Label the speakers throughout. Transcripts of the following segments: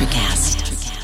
Speaker 1: Electrocast.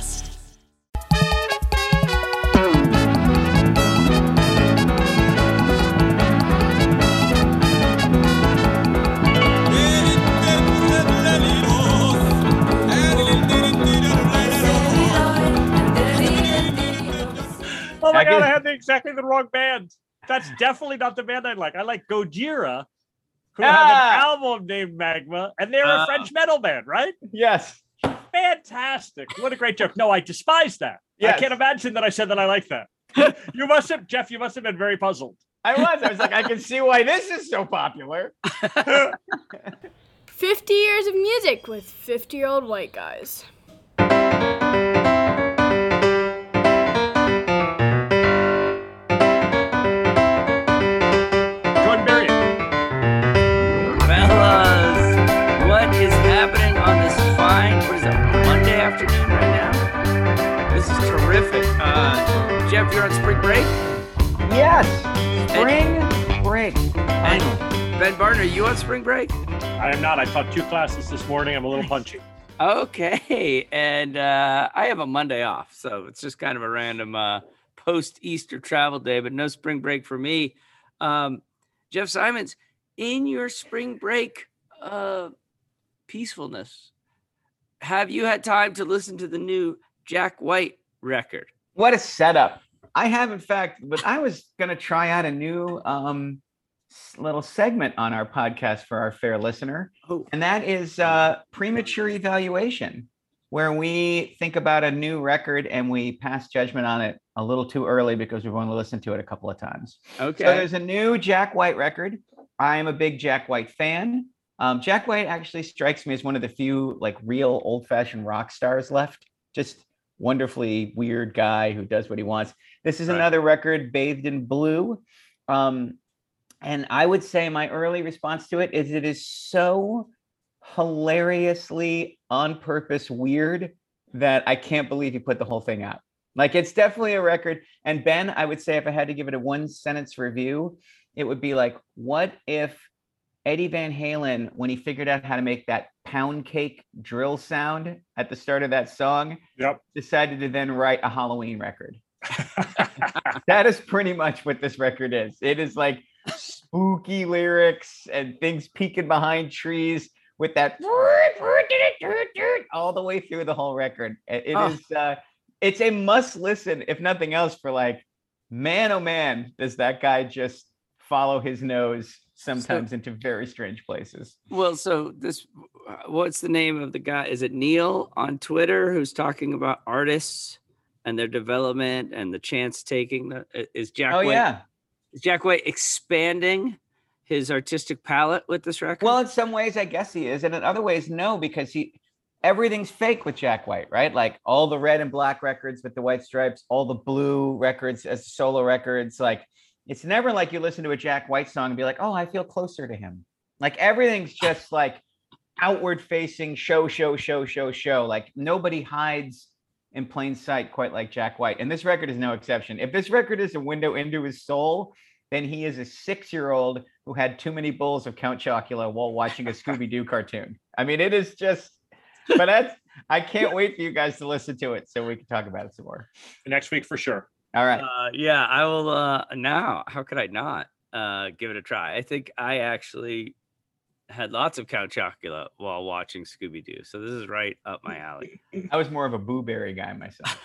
Speaker 2: Oh my God, I had exactly the wrong band. That's definitely not the band I like. I like Gojira, who have an album named Magma, and they're a French metal band, right?
Speaker 3: Yes.
Speaker 2: Fantastic. What a great joke. No, I despise that.
Speaker 3: Yes.
Speaker 2: I can't imagine that I said that I like that. You must have, Jeff, you must have been very puzzled.
Speaker 3: I was like, I can see why this is so popular.
Speaker 4: 50 years of music with 50-year-old white guys.
Speaker 2: Jordan Berry.
Speaker 5: Fellas, what is happening on this fine, what is it, Monday afternoon right now? This is terrific. Jeff, you're on spring break?
Speaker 3: Yes. Spring break.
Speaker 5: And Ben Barton, are you on spring break?
Speaker 2: I am not. I taught 2 classes this morning. I'm a little punchy.
Speaker 5: Okay, and I have a Monday off, so it's just kind of a random post-Easter travel day, but no spring break for me. Jeff Simons, in your spring break peacefulness, have you had time to listen to the new Jack White record?
Speaker 3: What a setup. I have, in fact, but I was going to try out a new little segment on our podcast for our fair listener.
Speaker 5: Oh.
Speaker 3: And that is premature evaluation, where we think about a new record and we pass judgment on it a little too early because we've only listened to it a couple of times.
Speaker 5: Okay.
Speaker 3: So there's a new Jack White record. I am a big Jack White fan. Jack White actually strikes me as one of the few like real old-fashioned rock stars left. Just wonderfully weird guy who does what he wants. This is another record bathed in blue. And I would say my early response to it is so hilariously on purpose weird that I can't believe he put the whole thing out. Like, it's definitely a record. And Ben, I would say if I had to give it a 1-sentence review, it would be like, what if Eddie Van Halen, when he figured out how to make that pound cake drill sound at the start of that song, decided to then write a Halloween record? That is pretty much what this record is. It is like spooky lyrics and things peeking behind trees with that all the way through the whole record. It's a must listen, if nothing else, for like, man, oh man, does that guy just follow his nose sometimes into very strange places.
Speaker 5: Well, so what's the name of the guy? Is it Neil on Twitter who's talking about artists and their development and the chance taking? Is Jack White?
Speaker 3: Yeah.
Speaker 5: Is Jack White expanding his artistic palette with this record?
Speaker 3: Well, in some ways, I guess he is. And in other ways, no, because everything's fake with Jack White, right? Like all the red and black records with the white stripes, all the blue records as solo records. Like, it's never like you listen to a Jack White song and be like, oh, I feel closer to him. Like, everything's just like outward facing show. Like, nobody hides in plain sight quite like Jack White. And this record is no exception. If this record is a window into his soul, then he is a 6-year-old who had too many bowls of Count Chocula while watching a Scooby-Doo cartoon. I mean, it is just, but I can't wait for you guys to listen to it so we can talk about it some more.
Speaker 2: Next week for sure.
Speaker 3: All right.
Speaker 5: Yeah, I will. Now, how could I not give it a try? I think I actually had lots of Count Chocula while watching Scooby-Doo. So this is right up my alley.
Speaker 3: I was more of a Boo Berry guy myself.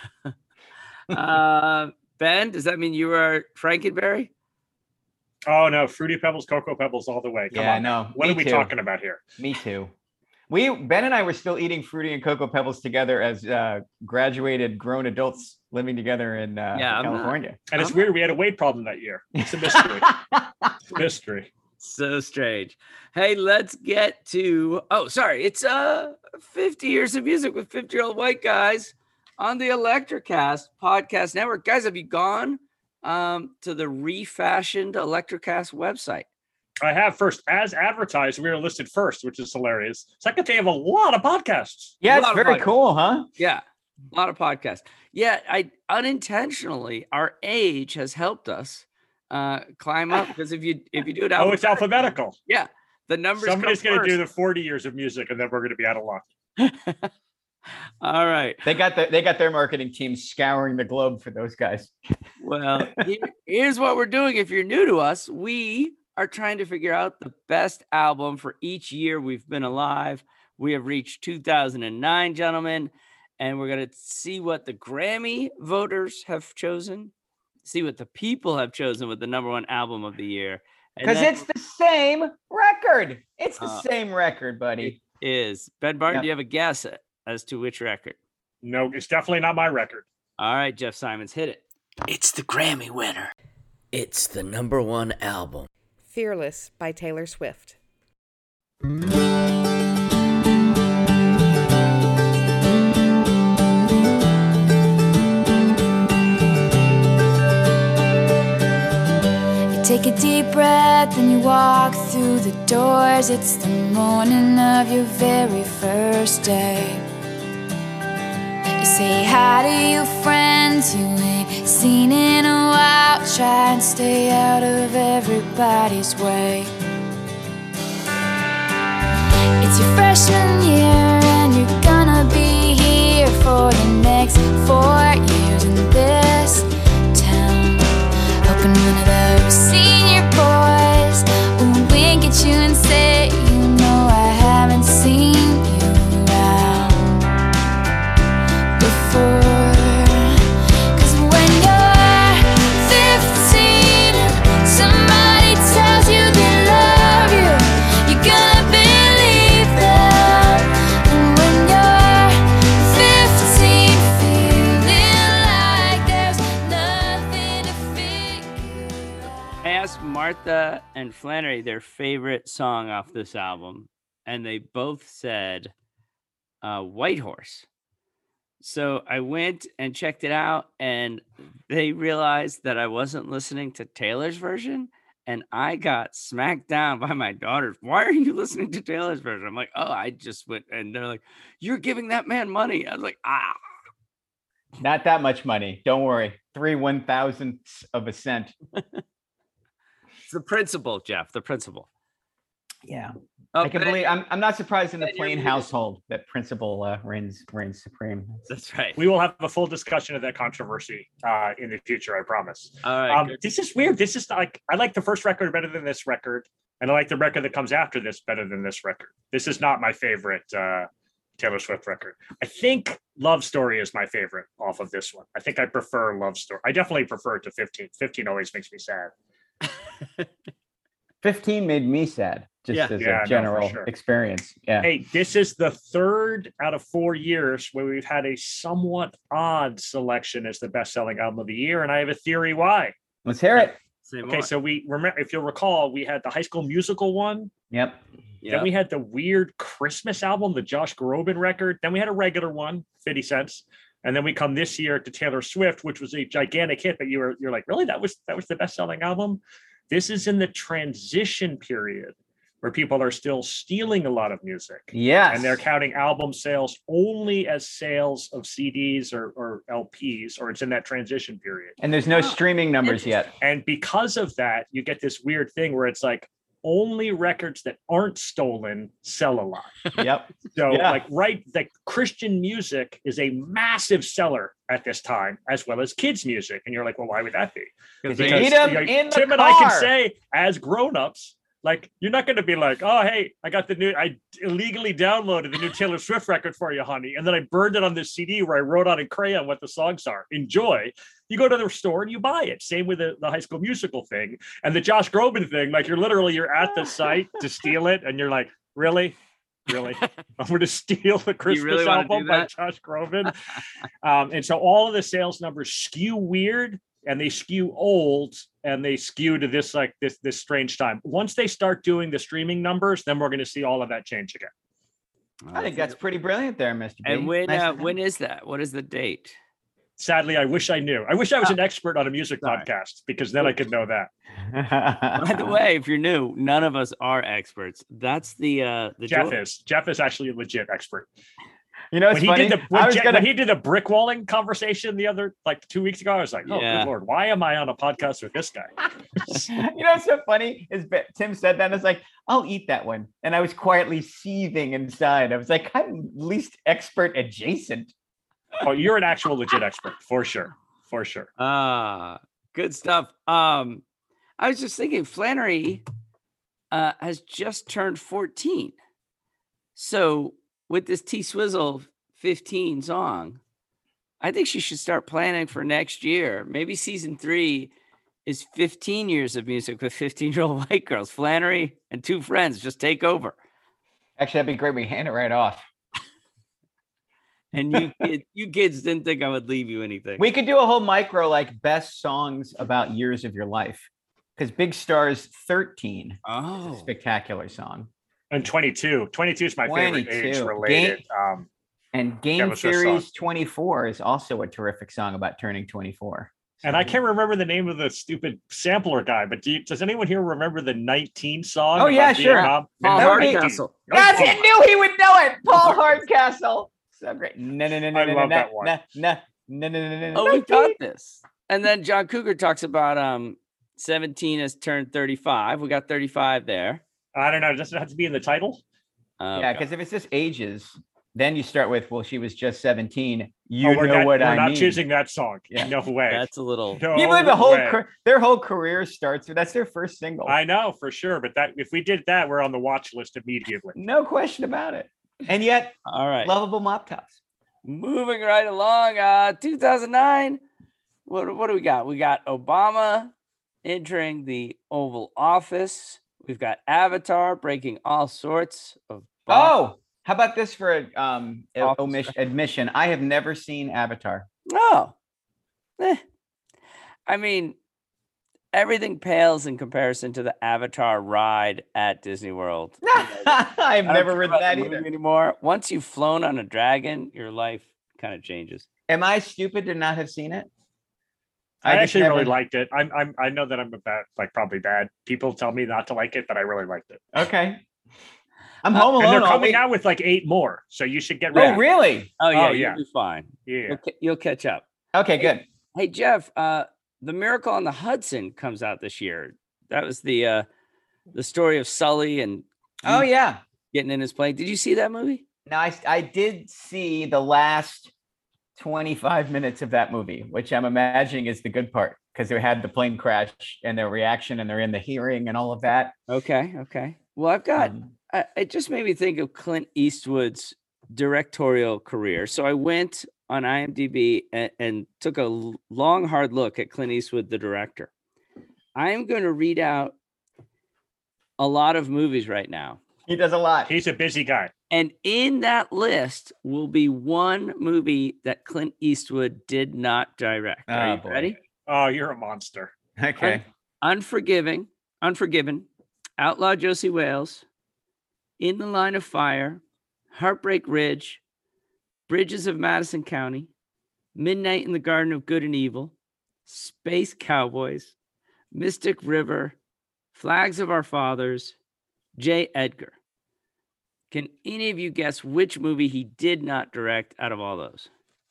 Speaker 5: Ben, does that mean you are Frankenberry?
Speaker 2: Oh, no. Fruity Pebbles, Cocoa Pebbles all the way. Come on.
Speaker 3: No.
Speaker 2: What are we talking about here?
Speaker 3: Me too. Ben and I were still eating Fruity and Cocoa Pebbles together as graduated grown adults living together in California.
Speaker 2: And it's weird. We had a weight problem that year. It's a mystery. It's a mystery.
Speaker 5: So strange. Hey, let's get to, it's 50 years of music with 50-year-old white guys on the Electrocast podcast network. Guys, have you gone to the refashioned Electrocast website?
Speaker 2: I have. First, as advertised, we were listed first, which is hilarious. Second, they have a lot of podcasts.
Speaker 3: Yeah, it's very cool, huh?
Speaker 5: Yeah, a lot of podcasts. Yeah, I unintentionally, our age has helped us climb up, because if you do it
Speaker 2: it's alphabetical.
Speaker 5: Yeah, the numbers.
Speaker 2: Somebody's going to do the 40 years of music, and then we're going to be out of luck.
Speaker 5: All right.
Speaker 3: They got their marketing team scouring the globe for those guys.
Speaker 5: Well, here's what we're doing. If you're new to us, we are trying to figure out the best album for each year we've been alive. We have reached 2009, gentlemen, and we're going to see what the Grammy voters have chosen, see what the people have chosen with the number one album of the year.
Speaker 3: Because it's the same record. It's the same record, buddy.
Speaker 5: It is. Ben Barton,
Speaker 3: Yep.
Speaker 5: do you have a guess as to which record?
Speaker 2: No, it's definitely not my record.
Speaker 5: All right, Jeff Simons, hit it. It's the Grammy winner. It's the number one album.
Speaker 1: Fearless by Taylor Swift.
Speaker 6: Take a deep breath and you walk through the doors. It's the morning of your very first day. You say hi to your friends you ain't seen in a while. Try and stay out of everybody's way. It's your freshman year and you're gonna be here for the next 4 years in this town. Hoping one of those senior boys will wink at you and say, you know I haven't seen you around before. 'Cause when you're 15, somebody tells you they love you, you're gonna believe them. And when you're 15, feeling like there's nothing to figure out.
Speaker 5: I asked Martha and Flannery their favorite song off this album, and they both said White Horse. So I went and checked it out, and they realized that I wasn't listening to Taylor's version, and I got smacked down by my daughters. Why are you listening to Taylor's version? I'm like, oh, I just went, and they're like, you're giving that man money. I was like,
Speaker 3: Not that much money. Don't worry. 3/1000ths of a cent.
Speaker 5: it's the principle, Jeff, the principle.
Speaker 3: Yeah.
Speaker 5: Oh,
Speaker 3: I can
Speaker 5: but
Speaker 3: believe. I'm not surprised in the
Speaker 5: then you're
Speaker 3: Plain
Speaker 5: muted.
Speaker 3: household that principle reigns supreme.
Speaker 5: That's right.
Speaker 2: We will have a full discussion of that controversy in the future, I promise.
Speaker 5: All right. Good.
Speaker 2: This is weird. This is like, I like the first record better than this record, and I like the record that comes after this better than this record. This is not my favorite Taylor Swift record. I think Love Story is my favorite off of this one. I think I prefer Love Story. I definitely prefer it to 15. 15 always makes me sad.
Speaker 3: 15 made me sad, just
Speaker 5: Yeah.
Speaker 3: as
Speaker 2: Yeah, no,
Speaker 3: a
Speaker 2: for
Speaker 3: general
Speaker 2: sure.
Speaker 3: experience. Yeah.
Speaker 2: Hey, this is the third out of 4 years where we've had a somewhat odd selection as the best-selling album of the year, and I have a theory why.
Speaker 3: Let's hear it.
Speaker 5: Say
Speaker 2: Okay,
Speaker 5: more.
Speaker 2: so we remember, if you'll recall, we had the High School Musical one.
Speaker 3: Yep.
Speaker 5: Yeah.
Speaker 2: Then we had the weird Christmas album, the Josh Groban record. Then we had a regular one, 50 Cents. And then we come this year to Taylor Swift, which was a gigantic hit. But you're like, really? That was the best-selling album? This is in the transition period where people are still stealing a lot of music.
Speaker 3: Yes.
Speaker 2: And they're counting album sales only as sales of CDs or LPs, or it's in that transition period.
Speaker 3: And there's no streaming numbers yet.
Speaker 2: And because of that, you get this weird thing where it's like only records that aren't stolen sell a lot.
Speaker 3: Yep.
Speaker 2: So
Speaker 3: Yeah.
Speaker 2: like Christian music is a massive seller at this time, as well as kids music. And you're like, well, why would that be?
Speaker 5: Because
Speaker 3: They
Speaker 5: they-
Speaker 3: need 'em in the
Speaker 2: Tim and I can
Speaker 3: car.
Speaker 2: say as grownups, like, you're not going to be like, oh, hey, I illegally downloaded the new Taylor Swift record for you, honey. And then I burned it on this CD where I wrote on in crayon what the songs are. Enjoy. You go to the store and you buy it. Same with the High School Musical thing. And the Josh Groban thing, like you're at the site to steal it. And you're like, really? Really? I'm going to steal the Christmas
Speaker 5: really wanna do
Speaker 2: album by
Speaker 5: that?
Speaker 2: Josh Groban. And so all of the sales numbers skew weird, and they skew old, and they skew to this strange time. Once they start doing the streaming numbers, then we're going to see all of that change again.
Speaker 3: I think that's pretty brilliant there, Mr. B.
Speaker 5: And when
Speaker 3: Nice to
Speaker 5: when is that? What is the date?
Speaker 2: Sadly, I wish I knew. I wish I was an expert on a music
Speaker 3: Sorry.
Speaker 2: podcast, because then I could know that.
Speaker 5: By the way, if you're new, none of us are experts. That's the
Speaker 2: Jeff
Speaker 5: joy.
Speaker 2: is. Jeff is actually a legit expert.
Speaker 3: You know,
Speaker 2: When
Speaker 3: it's
Speaker 2: he
Speaker 3: funny.
Speaker 2: did the
Speaker 3: I was gonna,
Speaker 2: when he did the brick walling conversation the other 2 weeks ago, I was like, oh
Speaker 5: Yeah.
Speaker 2: good lord, why am I on a podcast with this guy?
Speaker 3: you know, what's so funny is Tim said that. And I was like, I'll eat that one. And I was quietly seething inside. I was like, I'm least expert adjacent.
Speaker 2: Oh, you're an actual legit expert for sure. For sure.
Speaker 5: Good stuff. I was just thinking Flannery has just turned 14. So with this T-Swizzle 15 song, I think she should start planning for next year. Maybe season 3 is 15 years of music with 15-year-old white girls. Flannery and 2 friends just take over.
Speaker 3: Actually, that'd be great. We hand it right off.
Speaker 5: And you kids didn't think I would leave you anything.
Speaker 3: We could do a whole micro like best songs about years of your life. Because Big Star's 13 is a spectacular song.
Speaker 2: And 22. 22 is my favorite
Speaker 3: 22.
Speaker 2: age related.
Speaker 3: And Game
Speaker 2: That was her
Speaker 3: Series
Speaker 2: song.
Speaker 3: 24 is also a terrific song about turning 24.
Speaker 2: And I can't remember the name of the stupid sampler guy, but does anyone here remember the 19 song?
Speaker 3: Oh, yeah,
Speaker 2: about
Speaker 3: sure.
Speaker 2: Vietnam?
Speaker 5: Paul
Speaker 3: That would be-
Speaker 5: Hardcastle.
Speaker 3: That's it. Knew he would know it. Paul Hardcastle. So great. No.
Speaker 2: I love that one.
Speaker 3: No.
Speaker 5: Oh, we got this. And then John Cougar talks about 17 has turned 35. We got 35 there.
Speaker 2: I don't know. Does it have to be in the title?
Speaker 3: Yeah,
Speaker 5: Okay.
Speaker 3: because if it's just ages, then you start with, well, she was just 17. You
Speaker 2: we're
Speaker 3: know
Speaker 2: not,
Speaker 3: what
Speaker 2: we're
Speaker 3: I
Speaker 2: not
Speaker 3: mean.
Speaker 2: choosing that song.
Speaker 3: Yeah.
Speaker 2: No way.
Speaker 5: That's a little.
Speaker 2: No
Speaker 3: Can you believe the whole
Speaker 2: way.
Speaker 3: their whole career starts with that's their first single.
Speaker 2: I know for sure, but that if we did that, we're on the watch list immediately.
Speaker 3: No question about it. And yet,
Speaker 5: All right.
Speaker 3: lovable mop tops.
Speaker 5: Moving right along. 2009. What do we got? We got Obama entering the Oval Office. We've got Avatar breaking all sorts of.
Speaker 3: Oh, how about this for
Speaker 5: Office.
Speaker 3: admission? I have never seen Avatar.
Speaker 5: Oh. I mean, everything pales in comparison to the Avatar ride at Disney World.
Speaker 3: I've
Speaker 5: I don't
Speaker 3: never
Speaker 5: care
Speaker 3: read
Speaker 5: about
Speaker 3: that
Speaker 5: the movie
Speaker 3: either.
Speaker 5: anymore. Once you've flown on a dragon, your life kind of changes.
Speaker 3: Am I stupid to not have seen it?
Speaker 2: I
Speaker 3: just
Speaker 2: actually
Speaker 3: never-
Speaker 2: really liked it. I know that I'm probably bad. People tell me not to like it, but I really liked it.
Speaker 3: Okay. I'm home
Speaker 2: And
Speaker 3: alone.
Speaker 2: they're
Speaker 3: all
Speaker 2: coming
Speaker 3: week.
Speaker 2: out with 8 more, so you should get ready.
Speaker 3: Oh, really?
Speaker 5: Oh yeah,
Speaker 2: Oh, yeah.
Speaker 5: you'll be fine.
Speaker 2: Yeah.
Speaker 5: You'll catch up.
Speaker 3: Okay, good.
Speaker 5: Hey Jeff, The Miracle on the Hudson comes out this year. That was the story of Sully and
Speaker 3: Oh, yeah.
Speaker 5: getting in his plane. Did you see that movie?
Speaker 3: Now, I did see the last 25 minutes of that movie, which I'm imagining is the good part because they had the plane crash and their reaction and they're in the hearing and all of that.
Speaker 5: Okay. Well, I've got. It just made me think of Clint Eastwood's directorial career. So I went on IMDb and took a long, hard look at Clint Eastwood, the director. I am going to read out a lot of movies right now.
Speaker 3: He does a lot.
Speaker 2: He's a busy guy.
Speaker 5: And in that list will be one movie that Clint Eastwood did not direct. Are
Speaker 3: Oh,
Speaker 5: you
Speaker 3: boy.
Speaker 5: ready?
Speaker 2: Oh, you're a monster.
Speaker 3: Okay.
Speaker 5: Unforgiven, Outlaw Josie Wales, In the Line of Fire, Heartbreak Ridge, Bridges of Madison County, Midnight in the Garden of Good and Evil, Space Cowboys, Mystic River, Flags of Our Fathers, J. Edgar. Can any of you guess which movie he did not direct out of all those?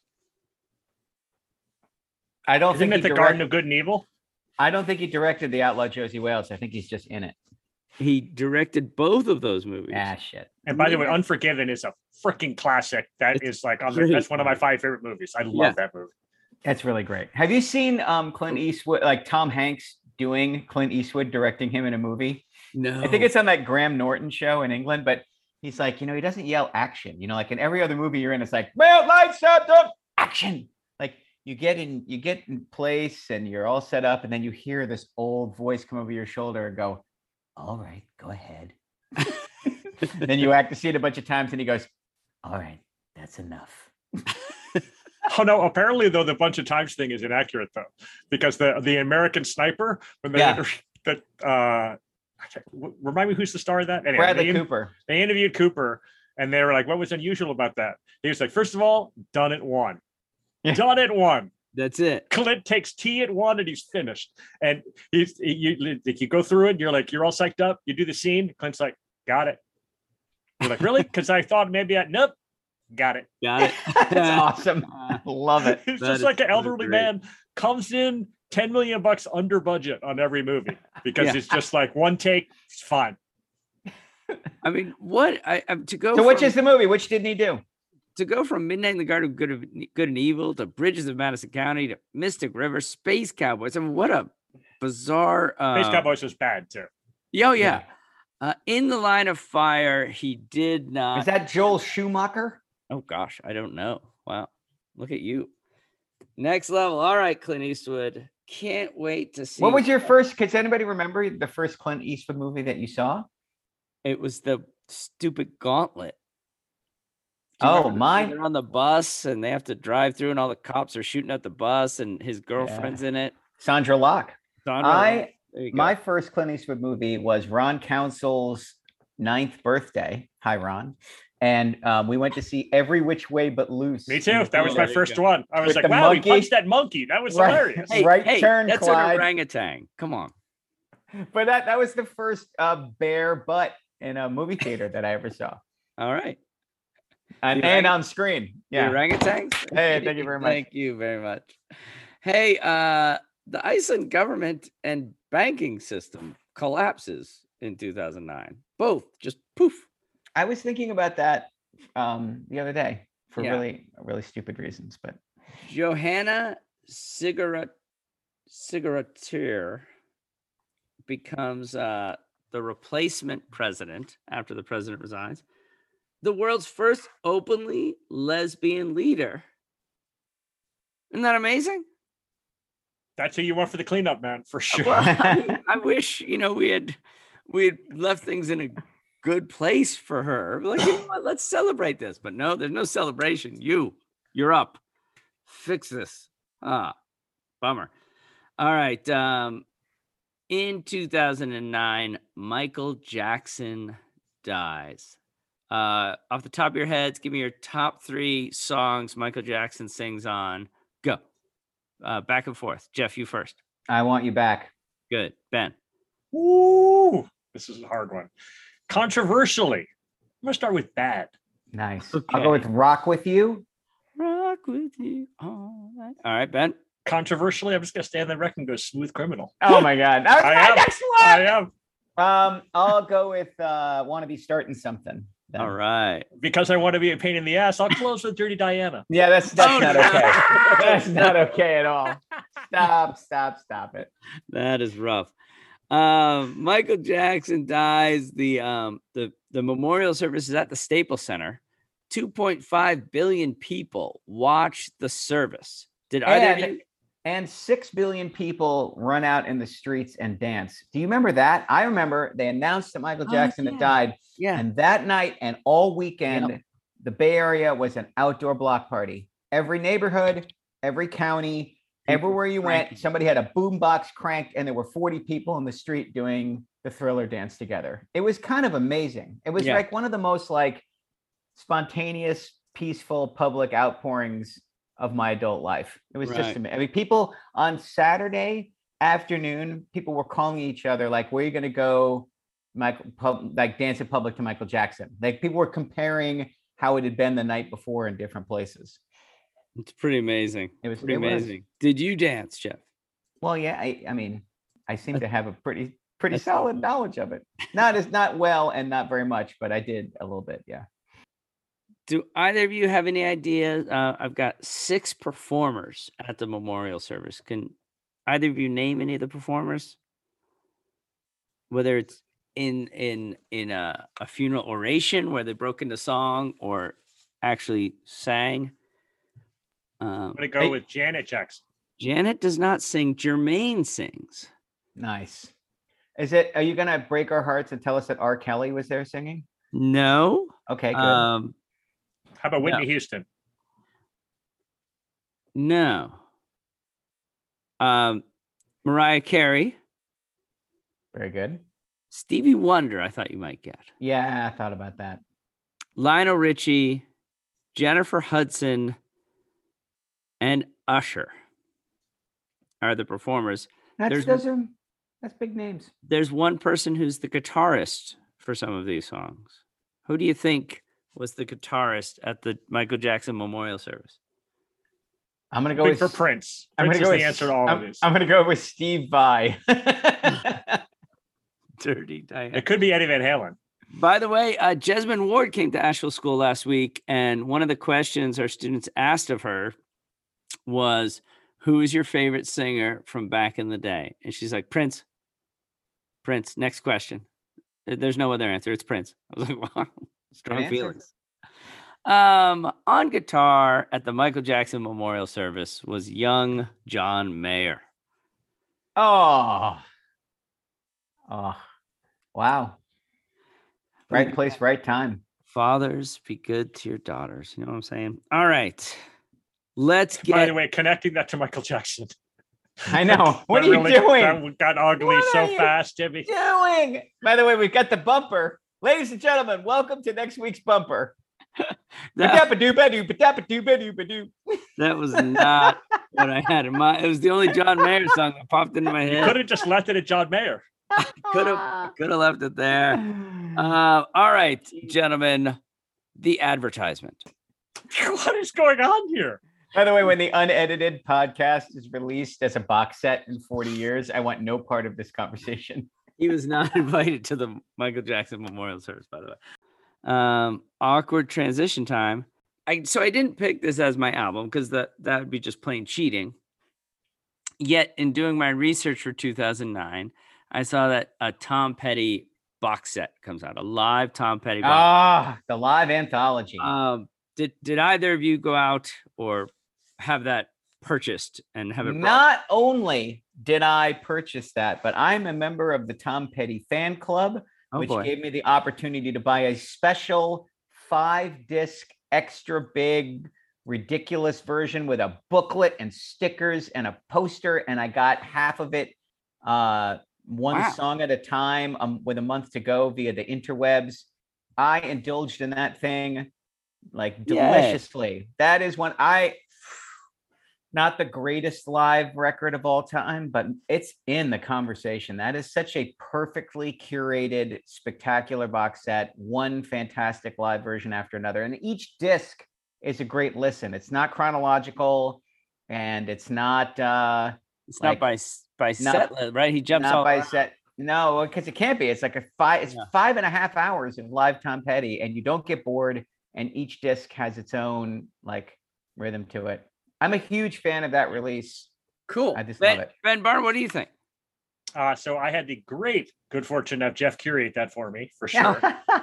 Speaker 3: I don't
Speaker 2: Isn't
Speaker 3: think
Speaker 2: it
Speaker 3: he
Speaker 2: the Garden of Good and Evil?
Speaker 3: I don't think he directed the Outlaw Josie Wales. I think he's just in it.
Speaker 5: He directed both of those movies.
Speaker 3: Ah, shit.
Speaker 2: And by the way,
Speaker 5: Yeah.
Speaker 2: Unforgiven is a freaking classic. That
Speaker 5: It's
Speaker 2: is like
Speaker 5: great.
Speaker 2: that's one of my 5 favorite movies. I love
Speaker 5: Yeah.
Speaker 2: that movie.
Speaker 3: That's really great. Have you seen Clint Eastwood, like Tom Hanks doing Clint Eastwood directing him in a movie?
Speaker 5: No.
Speaker 3: I think it's on that Graham Norton show in England, but he's like, he doesn't yell action. Like in every other movie you're in, it's like, well, lights out, don't action. Like you get in place and you're all set up, and then you hear this old voice come over your shoulder and go, all right, go ahead. Then you act the scene a bunch of times and he goes, all right, that's enough.
Speaker 2: Oh no! Apparently, though, the bunch of times thing is inaccurate though, because the American Sniper when they
Speaker 3: Yeah.
Speaker 2: remind me who's the star of that? Anyway,
Speaker 3: Bradley Cooper.
Speaker 2: They interviewed Cooper, and they were like, "What was unusual about that?" He was like, first of all, done at 1,
Speaker 3: Yeah.
Speaker 2: done at 1."
Speaker 5: That's it.
Speaker 2: Clint takes tea at 1 and he's finished. And you go through it. You're like, you're all psyched up. You do the scene. Clint's like, got it. You're like, really? Because I thought maybe nope. Got it.
Speaker 5: Got it.
Speaker 3: That's awesome. Love it.
Speaker 2: It's
Speaker 5: That
Speaker 2: just
Speaker 5: is
Speaker 2: like an
Speaker 5: so
Speaker 2: elderly
Speaker 5: great.
Speaker 2: man comes in $10 million under budget on every movie because
Speaker 5: Yeah.
Speaker 2: it's just like one take. It's fine.
Speaker 5: I mean, what I to go.
Speaker 3: So which
Speaker 5: from-
Speaker 3: is the movie? Which didn't he do?
Speaker 5: to go from Midnight in the Garden of Good and Evil to Bridges of Madison County to Mystic River, Space Cowboys. I mean, what a bizarre.
Speaker 2: Space Cowboys was bad too.
Speaker 5: Oh yeah. In the Line of Fire, he did not.
Speaker 3: Is that Joel Schumacher?
Speaker 5: Oh gosh, I don't know. Wow, look at you. Next level. All right, Clint Eastwood. Can't wait to see.
Speaker 3: What was your first? Does anybody remember the first Clint Eastwood movie that you saw?
Speaker 5: It was the stupid Gauntlet. Do you
Speaker 3: Oh,
Speaker 5: remember
Speaker 3: mine.
Speaker 5: They're on the bus and they have to drive through, and all the cops are shooting at the bus, and his girlfriend's in it.
Speaker 3: Sandra Locke.
Speaker 5: Sandra, there you go.
Speaker 3: My first Clint Eastwood movie was Ron Council's 9th birthday. Hi, Ron. And we went to see Every Which Way But Loose.
Speaker 2: Me
Speaker 3: in
Speaker 2: too.
Speaker 3: the
Speaker 2: That was
Speaker 3: theater.
Speaker 2: my first one. I was
Speaker 3: With
Speaker 2: like,
Speaker 3: the
Speaker 2: wow,
Speaker 3: monkey.
Speaker 2: he punched that monkey. That was
Speaker 3: Right.
Speaker 2: hilarious.
Speaker 5: Hey,
Speaker 3: Right
Speaker 5: hey,
Speaker 3: turn,
Speaker 5: that's
Speaker 3: Clyde.
Speaker 5: an orangutan. Come on.
Speaker 3: But that was the first bare butt in a movie theater that I ever saw.
Speaker 5: All right.
Speaker 3: And,
Speaker 5: The
Speaker 3: and on screen.
Speaker 5: The
Speaker 3: Yeah.
Speaker 5: orangutans.
Speaker 3: Hey, thank you very much.
Speaker 5: Thank you very much. Hey, the Iceland government and banking system collapses in 2009. Both just poof.
Speaker 3: I was thinking about that the other day for
Speaker 5: Yeah.
Speaker 3: really stupid reasons. But
Speaker 5: Johanna Sigurðardóttir becomes the replacement president after the president resigns. The world's first openly lesbian leader. Isn't that amazing?
Speaker 2: That's who you want for the cleanup, man, for sure.
Speaker 5: Well, I wish we had left things in a good place for her. Like, you know what, let's celebrate this. But no, there's no celebration. You're up. Fix this. Bummer. All right. In 2009, Michael Jackson dies. Off the top of your heads, give me your top 3 songs Michael Jackson sings on. Go. Back and forth. Jeff, you first.
Speaker 3: I Want You Back.
Speaker 5: Good. Ben.
Speaker 2: Ooh, this is a hard one. Controversially, I'm gonna start with Bad.
Speaker 3: Nice.
Speaker 5: Okay.
Speaker 3: I'll go with Rock With You.
Speaker 5: Rock with you all night. All right, Ben.
Speaker 2: Controversially, I'm just gonna stay on the record and go Smooth Criminal.
Speaker 3: Oh my God. That was
Speaker 2: I
Speaker 3: my
Speaker 2: am.
Speaker 3: next
Speaker 2: I
Speaker 3: one.
Speaker 2: am
Speaker 3: I'll go with Wanna Be Starting Something. then.
Speaker 5: All right.
Speaker 2: because I want to be a pain in the ass. I'll close with Dirty Diana.
Speaker 3: Yeah, that's
Speaker 5: Oh,
Speaker 3: not
Speaker 5: no.
Speaker 3: okay. That's not okay at all. Stop it.
Speaker 5: That is rough. Michael Jackson dies. The memorial service is at the Staples Center. 2.5 billion people watch the service. Did either of you?
Speaker 3: And 6 billion people run out in the streets and dance. Do you remember that? I remember they announced that Michael Jackson had died.
Speaker 5: Yeah.
Speaker 3: And that night and all weekend, the Bay Area was an outdoor block party. Every neighborhood, every county, everywhere you went, somebody had a boombox cranked, and there were 40 people in the street doing the Thriller dance together. It was kind of amazing. It was like one of the most spontaneous, peaceful public outpourings of my adult life. It was just amazing. I mean, people on Saturday afternoon, people were calling each other like, "Where are you going to go, dance in public to Michael Jackson?" Like, people were comparing how it had been the night before in different places.
Speaker 5: It's pretty amazing.
Speaker 3: It was
Speaker 5: Pretty
Speaker 3: it was.
Speaker 5: amazing. Did you dance, Jeff?
Speaker 3: Well, yeah. I mean, I seem to have a pretty solid knowledge of it. Not well and not very much, but I did a little bit. Yeah.
Speaker 5: Do either of you have any idea? I've got 6 performers at the memorial service. Can either of you name any of the performers? Whether it's in a funeral oration where they broke into song or actually sang.
Speaker 2: I'm gonna go with Janet Jackson.
Speaker 5: Janet does not sing. Jermaine sings.
Speaker 3: Nice. Are you gonna break our hearts and tell us that R. Kelly was there singing?
Speaker 5: No.
Speaker 3: Okay, good.
Speaker 2: How about Whitney Houston?
Speaker 5: No. Mariah Carey.
Speaker 3: Very good.
Speaker 5: Stevie Wonder, I thought you might get.
Speaker 3: Yeah, I thought about that.
Speaker 5: Lionel Richie, Jennifer Hudson, and Usher are the performers.
Speaker 3: That's big names.
Speaker 5: There's one person who's the guitarist for some of these songs. Who do you think was the guitarist at the Michael Jackson memorial service?
Speaker 3: I'm gonna go
Speaker 2: Good
Speaker 3: with
Speaker 2: for Prince.
Speaker 3: I'm
Speaker 2: Prince
Speaker 3: gonna go
Speaker 2: is the
Speaker 3: with,
Speaker 2: answer to all
Speaker 3: I'm,
Speaker 2: of these.
Speaker 3: I'm gonna go with Steve Vai.
Speaker 5: Dirty Diana.
Speaker 2: It could be Eddie Van Halen.
Speaker 5: By the way, Jesmyn Ward came to Asheville School last week, and one of the questions our students asked of her was, who is your favorite singer from back in the day? And she's like, Prince. Prince. Next question. There's no other answer. It's Prince. I was like, wow, strong
Speaker 3: answer.
Speaker 5: feelings. On guitar at the Michael Jackson memorial service was young John Mayer.
Speaker 3: Oh, wow. Right place, right time.
Speaker 5: Fathers, be good to your daughters. You know what I'm saying? All right. Let's
Speaker 2: By
Speaker 5: get
Speaker 2: the way, connecting that to Michael Jackson.
Speaker 3: I know. What
Speaker 2: That
Speaker 3: are you doing?
Speaker 2: That got ugly
Speaker 3: What
Speaker 2: so
Speaker 3: are you
Speaker 2: fast, Jimmy.
Speaker 3: Doing? By the way, we've got the bumper. Ladies and gentlemen, welcome to next week's bumper.
Speaker 5: that,
Speaker 3: Ba-da-ba-doo-ba-doo,
Speaker 5: that was not what I had in mind. It was the only John Mayer song that popped into my
Speaker 2: You
Speaker 5: head.
Speaker 2: could have just left it at John Mayer.
Speaker 5: Could have left it there. All right, gentlemen, the advertisement.
Speaker 2: What is going on here?
Speaker 3: By the way, when the unedited podcast is released as a box set in 40 years, I want no part of this conversation.
Speaker 5: He was not invited to the Michael Jackson memorial service, by the way. Awkward transition time. So I didn't pick this as my album because that would be just plain cheating. Yet in doing my research for 2009, I saw that a Tom Petty box set comes out, a live Tom Petty box.
Speaker 3: The live anthology.
Speaker 5: Did either of you go out or have that purchased and have it brought?
Speaker 3: Not only did I purchase that, but I'm a member of the Tom Petty fan club, which gave me the opportunity to buy a special 5-disc, extra big, ridiculous version with a booklet and stickers and a poster. And I got half of it, one song at a time, with a month to go via the interwebs. I indulged in that thing like deliciously. That is one not the greatest live record of all time, but it's in the conversation. That is such a perfectly curated, spectacular box set, one fantastic live version after another. And each disc is a great listen. It's not chronological, and it's not
Speaker 5: it's not by set list, right? He jumps
Speaker 3: not
Speaker 5: all
Speaker 3: by
Speaker 5: around.
Speaker 3: set. No, because it can't be. It's like 5.5 hours of live Tom Petty, and you don't get bored. And each disc has its own like rhythm to it. I'm a huge fan of that release.
Speaker 5: Cool.
Speaker 3: I just love it.
Speaker 5: Ben Barn, what do you think?
Speaker 2: So I had the good fortune of Jeff curate that for me, for sure.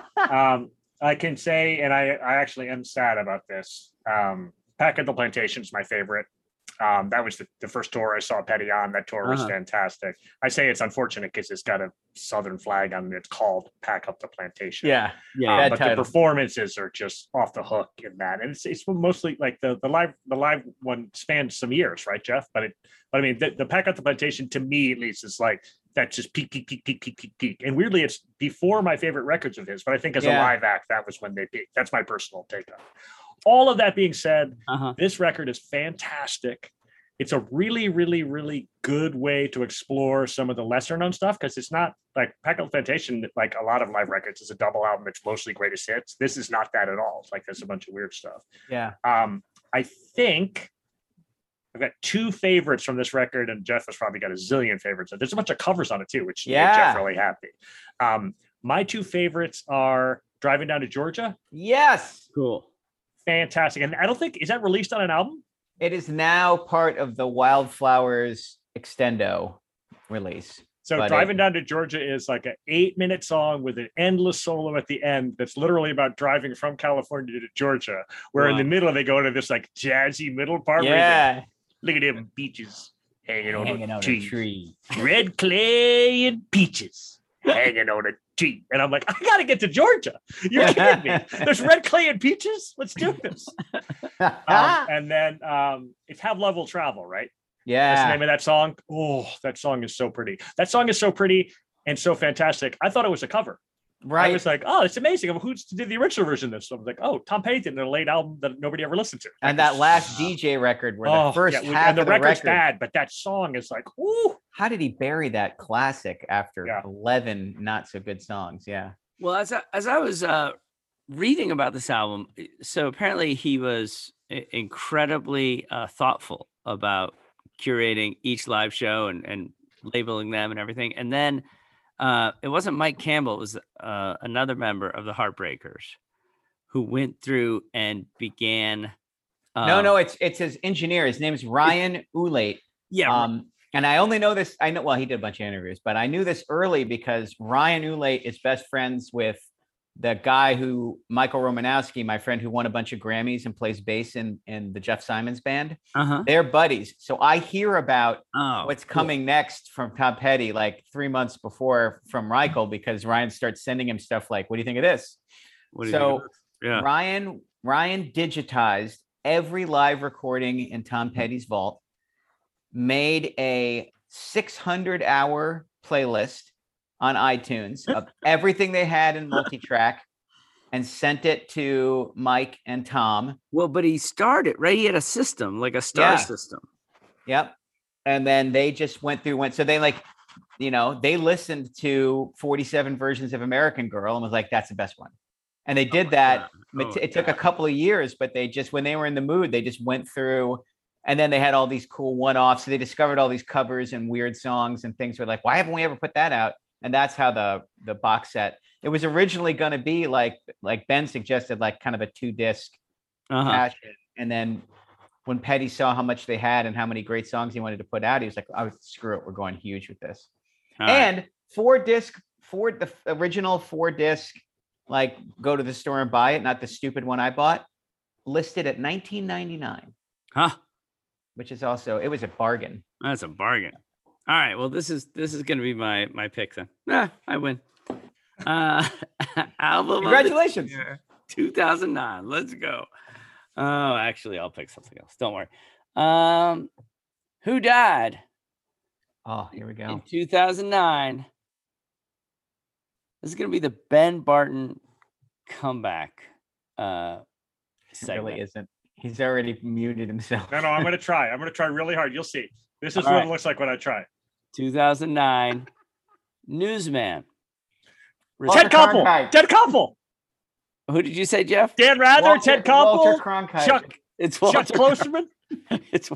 Speaker 2: I can say, and I actually am sad about this. Pack at the Plantation is my favorite. That was the first tour I saw Petty on. That tour was fantastic. I say it's unfortunate because it's got a Southern flag on it. It's called Pack Up the Plantation.
Speaker 3: Yeah.
Speaker 2: But the performances are just off the hook in that. And it's mostly like the live one spanned some years, right, Jeff? But I mean, the Pack Up the Plantation, to me at least, is like that's just peak. And weirdly, it's before my favorite records of his, but I think as a live act, that was when they peaked. That's my personal take on it. All of that being said, this record is fantastic. It's a really, really, really good way to explore some of the lesser known stuff, because it's not like Pack Up the Plantation, like a lot of live records, is a double album. It's mostly greatest hits. This is not that at all. It's like there's a bunch of weird stuff.
Speaker 3: Yeah.
Speaker 2: I think I've got two favorites from this record, and Jeff has probably got a zillion favorites. There's a bunch of covers on it too, which made Jeff really happy. My two favorites are Driving Down to Georgia.
Speaker 3: Yes.
Speaker 5: Cool.
Speaker 2: Fantastic. And I don't think, is that released on an album?
Speaker 3: It is now part of the Wildflowers Extendo release.
Speaker 2: So Driving Down to Georgia is like an 8-minute song with an endless solo at the end that's literally about driving from California to Georgia, where in the middle they go to this like jazzy middle part.
Speaker 3: Yeah.
Speaker 2: Look at them beaches hanging on a
Speaker 3: tree.
Speaker 2: tree. Red clay and peaches hanging on a tree. And I'm like, I got to get to Georgia. You're kidding me. There's red clay and peaches. Let's do this. And then it's Have Love Will Travel, right?
Speaker 3: Yeah.
Speaker 2: That's the name of that song. Oh, that song is so pretty. That song is so pretty and so fantastic. I thought it was a cover.
Speaker 3: Right.
Speaker 2: I was like, oh, it's amazing. Who did the original version of this? So I was like, oh, Tom Petty did a late album that nobody ever listened to.
Speaker 3: And that last DJ record where the first half
Speaker 2: and the
Speaker 3: of the
Speaker 2: record's
Speaker 3: record,
Speaker 2: bad, but that song is like, ooh.
Speaker 3: How did he bury that classic after 11 not so good songs? Yeah.
Speaker 5: Well, as I was reading about this album, so apparently he was incredibly thoughtful about curating each live show and labeling them and everything. And then it wasn't Mike Campbell, it was another member of the Heartbreakers who went through and began.
Speaker 3: No, it's his engineer. His name's Ryan Oulate.
Speaker 5: Yeah.
Speaker 3: And I only know this. I know, well, he did a bunch of interviews, but I knew this early because Ryan Oulate is best friends with the guy who, Michael Romanowski, my friend who won a bunch of Grammys and plays bass in the Jeff Simons band. They're buddies. So I hear about what's coming next from Tom Petty like 3 months before from Michael, because Ryan starts sending him stuff like, what do you think of this? Ryan digitized every live recording in Tom Petty's vault, made a 600-hour playlist on iTunes of everything they had in multi-track and sent it to Mike and Tom.
Speaker 5: Well, but he started, right? He had a system, like a star system.
Speaker 3: Yep. And then they just went. So they they listened to 47 versions of American Girl and was like, that's the best one. And they did that. It took a couple of years, but they just, when they were in the mood, they just went through, and then they had all these cool one-offs. So they discovered all these covers and weird songs and things were like, why haven't we ever put that out? And that's how the box set, it was originally going to be like Ben suggested, like kind of a 2-disc passion. And then when Petty saw how much they had and how many great songs he wanted to put out, he was like, oh, screw it, we're going huge with this. And 4-disc, the original 4-disc, like go to the store and buy it, not the stupid one I bought, listed at $19.99. Which is also, it was a bargain.
Speaker 5: That's a bargain. All right. Well, this is going to be my pick then. I win. Album.
Speaker 3: Congratulations.
Speaker 5: 2009. Let's go. Oh, actually, I'll pick something else. Don't worry. Who died?
Speaker 3: Oh, here we go.
Speaker 5: In 2009. This is going to be the Ben Barton comeback.
Speaker 3: It really isn't. He's already muted himself.
Speaker 2: No, I'm going to try. I'm going to try really hard. You'll see. This is what it looks like when I try.
Speaker 5: 2009. Newsman.
Speaker 2: Ted Koppel.
Speaker 5: Who did you say, Jeff?
Speaker 2: Dan Rather, Ted Koppel,
Speaker 3: Walter Cronkite.
Speaker 2: Chuck Klosterman.
Speaker 5: It's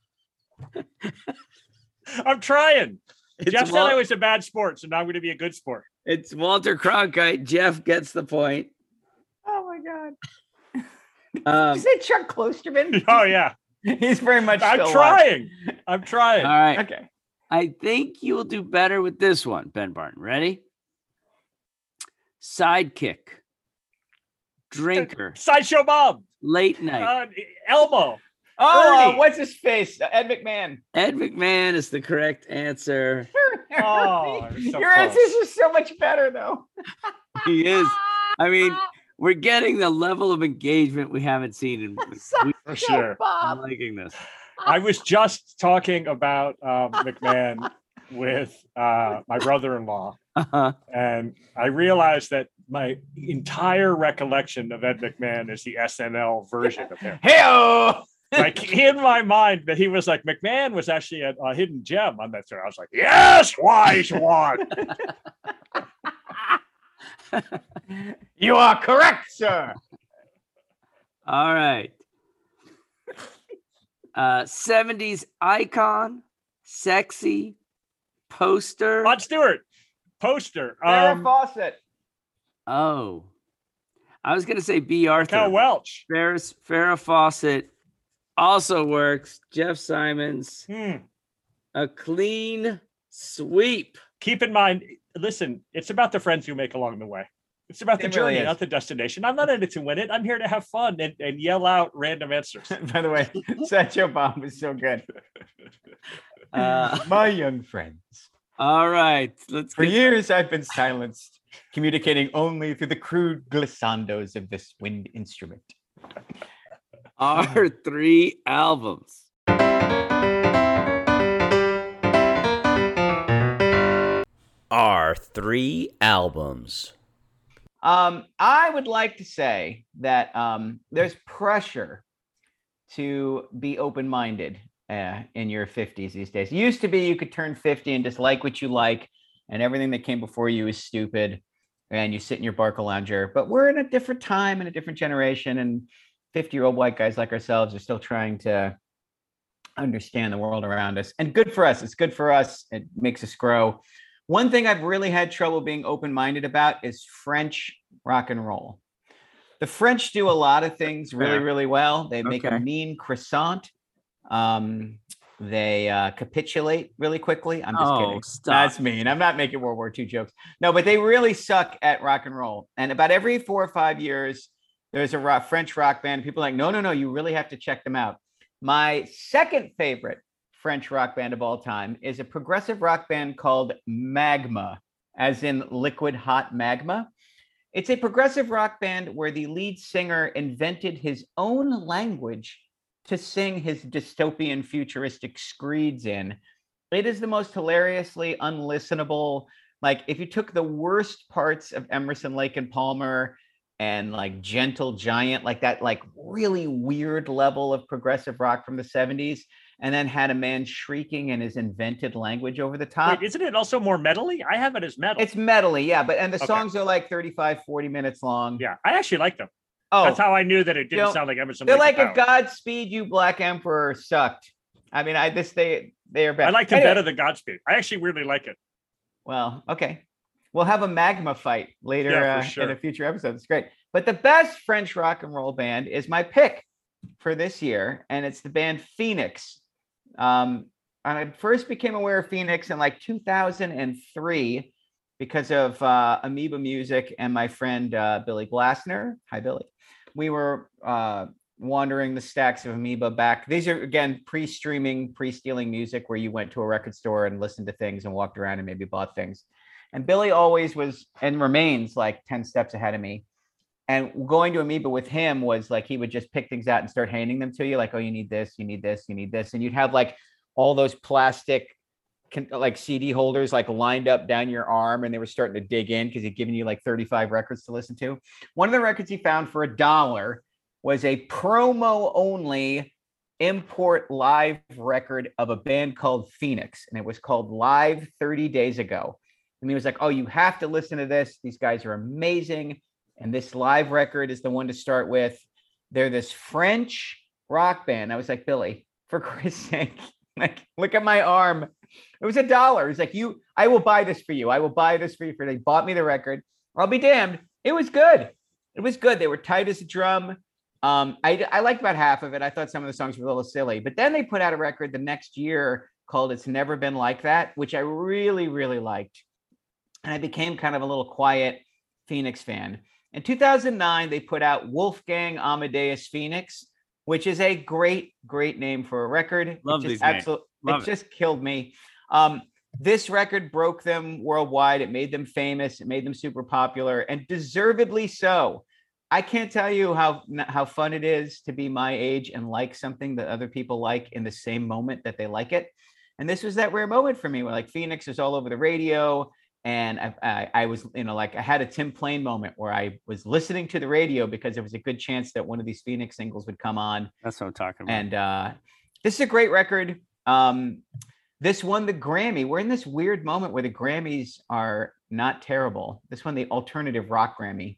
Speaker 2: I'm trying. Jeff said I was a bad sport, so now I'm going to be a good sport.
Speaker 5: It's Walter Cronkite. Jeff gets the point.
Speaker 3: Oh my God. Did you say Chuck Klosterman?
Speaker 2: Oh yeah.
Speaker 3: He's very much.
Speaker 2: I'm trying. All
Speaker 5: right.
Speaker 3: Okay.
Speaker 5: I think you will do better with this one, Ben Barton. Ready? Sidekick. Drinker.
Speaker 2: Sideshow Bob.
Speaker 5: Late night.
Speaker 2: Elmo.
Speaker 3: Oh, what's his face? Ed McMahon.
Speaker 5: Ed McMahon is the correct answer.
Speaker 2: Oh,
Speaker 3: your answers are so much better, though.
Speaker 5: He is. I mean, we're getting the level of engagement we haven't seen in weeks.
Speaker 2: For sure.
Speaker 5: I'm liking this.
Speaker 2: I was just talking about McMahon with my brother-in-law, and I realized that my entire recollection of Ed McMahon is the SNL version of him.
Speaker 3: Hey-o!
Speaker 2: Like in my mind, that he was like, McMahon was actually a hidden gem on that show. I was like, yes, wise one.
Speaker 3: You are correct, sir.
Speaker 5: All right. 70s icon, sexy, poster.
Speaker 2: Rod Stewart, poster.
Speaker 3: Farrah Fawcett.
Speaker 5: Oh, I was going to say B. Arthur.
Speaker 2: Cal Welch.
Speaker 5: Farrah Fawcett also works. Jeff Simons. A clean sweep.
Speaker 2: Keep in mind, listen, it's about the friends you make along the way. It's about the journey, not the destination. I'm not in it to win it. I'm here to have fun and yell out random answers.
Speaker 3: By the way, Sideshow Bob was so good. My young friends.
Speaker 5: All right.
Speaker 3: For years, I've been silenced, communicating only through the crude glissandos of this wind instrument.
Speaker 5: Our 3 albums. Our 3 albums.
Speaker 3: I would like to say that there's pressure to be open-minded in your 50s these days. It used to be you could turn 50 and just like what you like, and everything that came before you is stupid. and you sit in your Barcalounger. But we're in a different time and a different generation, and 50-year-old white guys like ourselves are still trying to understand the world around us. And good for us. It's good for us. It makes us grow. One thing I've really had trouble being open-minded about is French rock and roll. The French do a lot of things really, really well. They make a mean croissant. They capitulate really quickly. I'm just kidding.
Speaker 5: Stop.
Speaker 3: That's mean. I'm not making World War II jokes. No, but they really suck at rock and roll. And about every 4 or 5 years, there's a French rock band. People are like, no, you really have to check them out. My second favorite French rock band of all time is a progressive rock band called Magma, as in liquid hot magma. It's a progressive rock band where the lead singer invented his own language to sing his dystopian futuristic screeds in. It is the most hilariously unlistenable. Like, if you took the worst parts of Emerson, Lake and Palmer and like Gentle Giant, like that, like really weird level of progressive rock from the 70s, and then had a man shrieking in his invented language over the top.
Speaker 2: Wait, isn't it also more metally? I have it as metal.
Speaker 3: It's metally, yeah. But, and the songs are like 35, 40 minutes long.
Speaker 2: Yeah, I actually like them.
Speaker 3: Oh,
Speaker 2: that's how I knew that it didn't sound like Emerson.
Speaker 3: They're
Speaker 2: Lake
Speaker 3: like if Godspeed You Black Emperor sucked. I mean, they are better.
Speaker 2: I like them better than Godspeed. I actually really like it.
Speaker 3: Well, okay. We'll have a magma fight later
Speaker 2: sure.
Speaker 3: in a future episode. It's great. But the best French rock and roll band is my pick for this year, and it's the band Phoenix. I first became aware of Phoenix in like 2003 because of Amoeba Music and my friend Billy Glassner. Hi, Billy. We were wandering the stacks of Amoeba back. These are, again, pre-streaming, pre-stealing music where you went to a record store and listened to things and walked around and maybe bought things. And Billy always was and remains like 10 steps ahead of me. And going to Amoeba with him was like, he would just pick things out and start handing them to you. Like, oh, you need this, you need this, you need this. And you'd have like all those plastic like CD holders like lined up down your arm, and they were starting to dig in because he'd given you like 35 records to listen to. One of the records he found for $1 was a promo only import live record of a band called Phoenix. And it was called Live 30 Days Ago. And he was like, oh, you have to listen to this. These guys are amazing. And this live record is the one to start with. They're this French rock band. I was like, Billy, for Christ's sake, like, look at my arm. It was $1. He's like, I will buy this for you. I will buy this for you. They bought me the record. I'll be damned. It was good. It was good. They were tight as a drum. I liked about half of it. I thought some of the songs were a little silly, but then they put out a record the next year called It's Never Been Like That, which I really, really liked. And I became kind of a little quiet Phoenix fan. In 2009, they put out Wolfgang Amadeus Phoenix, which is a great, great name for a record.
Speaker 5: Love these names.
Speaker 3: It just killed me. This record broke them worldwide. It made them famous. It made them super popular, and deservedly so. I can't tell you how fun it is to be my age and like something that other people like in the same moment that they like it. And this was that rare moment for me where like Phoenix is all over the radio. And I was, like I had a Tim Plain moment where I was listening to the radio because there was a good chance that one of these Phoenix singles would come on.
Speaker 5: That's what I'm talking about.
Speaker 3: And this is a great record. This won the Grammy. We're in this weird moment where the Grammys are not terrible. This won the Alternative Rock Grammy.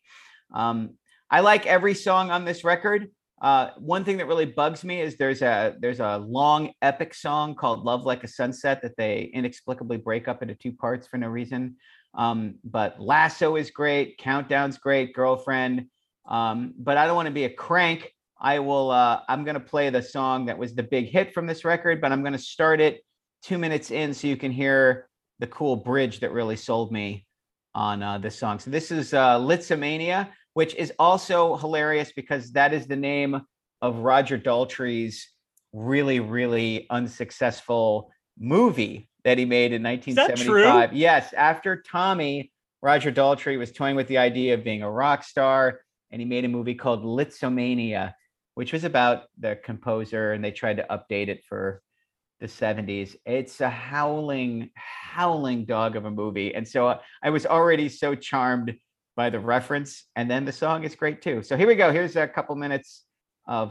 Speaker 3: I like every song on this record. One thing that really bugs me is there's a long epic song called Love Like a Sunset that they inexplicably break up into 2 parts for no reason. But Lasso is great. Countdown's great. Girlfriend. But I don't want to be a crank. I'm going to play the song that was the big hit from this record, but I'm going to start it 2 minutes in so you can hear the cool bridge that really sold me on this song. So this is Litzomania, which is also hilarious because that is the name of Roger Daltrey's really, really unsuccessful movie that he made in 1975.
Speaker 2: Is that true?
Speaker 3: Yes, after Tommy, Roger Daltrey was toying with the idea of being a rock star, and he made a movie called Litzomania, which was about the composer, and they tried to update it for the 70s. It's a howling dog of a movie. And so I was already so charmed by the reference, and then the song is great too. So here we go. Here's a couple minutes of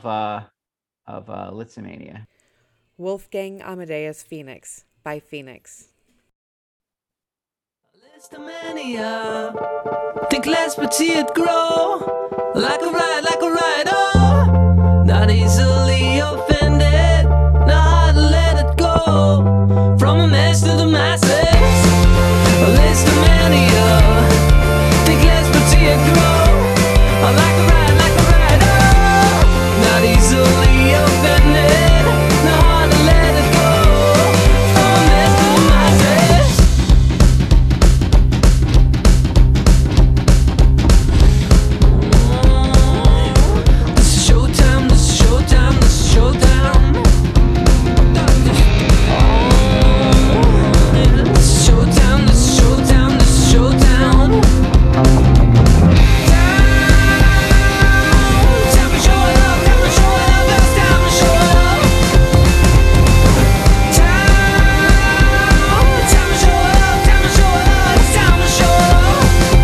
Speaker 3: Litzomania.
Speaker 1: Wolfgang Amadeus Phoenix by Phoenix.
Speaker 7: Think less but see it grow like a ride, oh, not easily offended, not hard to let it go. From a mess to the masses, a list of mania. Think less but see it grow like a ride, oh, not easily offended, not hard to let it go. From a mess to the masses. This is showtime, this is showtime, this is showtime. This is showtime, this is showtime, this is showtime. Time to show it up, time to show it up, it's time to show it up. Time to show it up, time to show it up, it's time to show it up.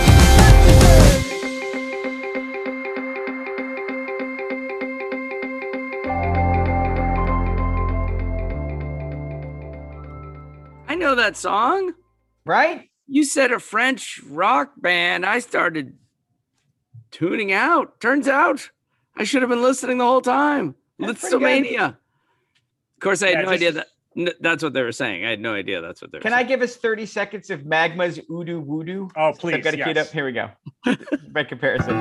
Speaker 5: I know that song.
Speaker 3: Right?
Speaker 5: You said a French rock band. I started tuning out. Turns out I should have been listening the whole time.
Speaker 3: That's pretty good.
Speaker 5: Lithomania. Of course, I had
Speaker 2: Yeah,
Speaker 5: no
Speaker 2: this
Speaker 5: idea
Speaker 2: is-
Speaker 5: that that's what they were saying. I had no idea that's what they were
Speaker 3: Can
Speaker 5: saying.
Speaker 3: I give us 30 seconds of Magma's Udu Voodoo?
Speaker 2: Oh,
Speaker 3: I've
Speaker 2: please.
Speaker 3: got it queued up.
Speaker 2: Yes.
Speaker 3: Here we go. By comparison.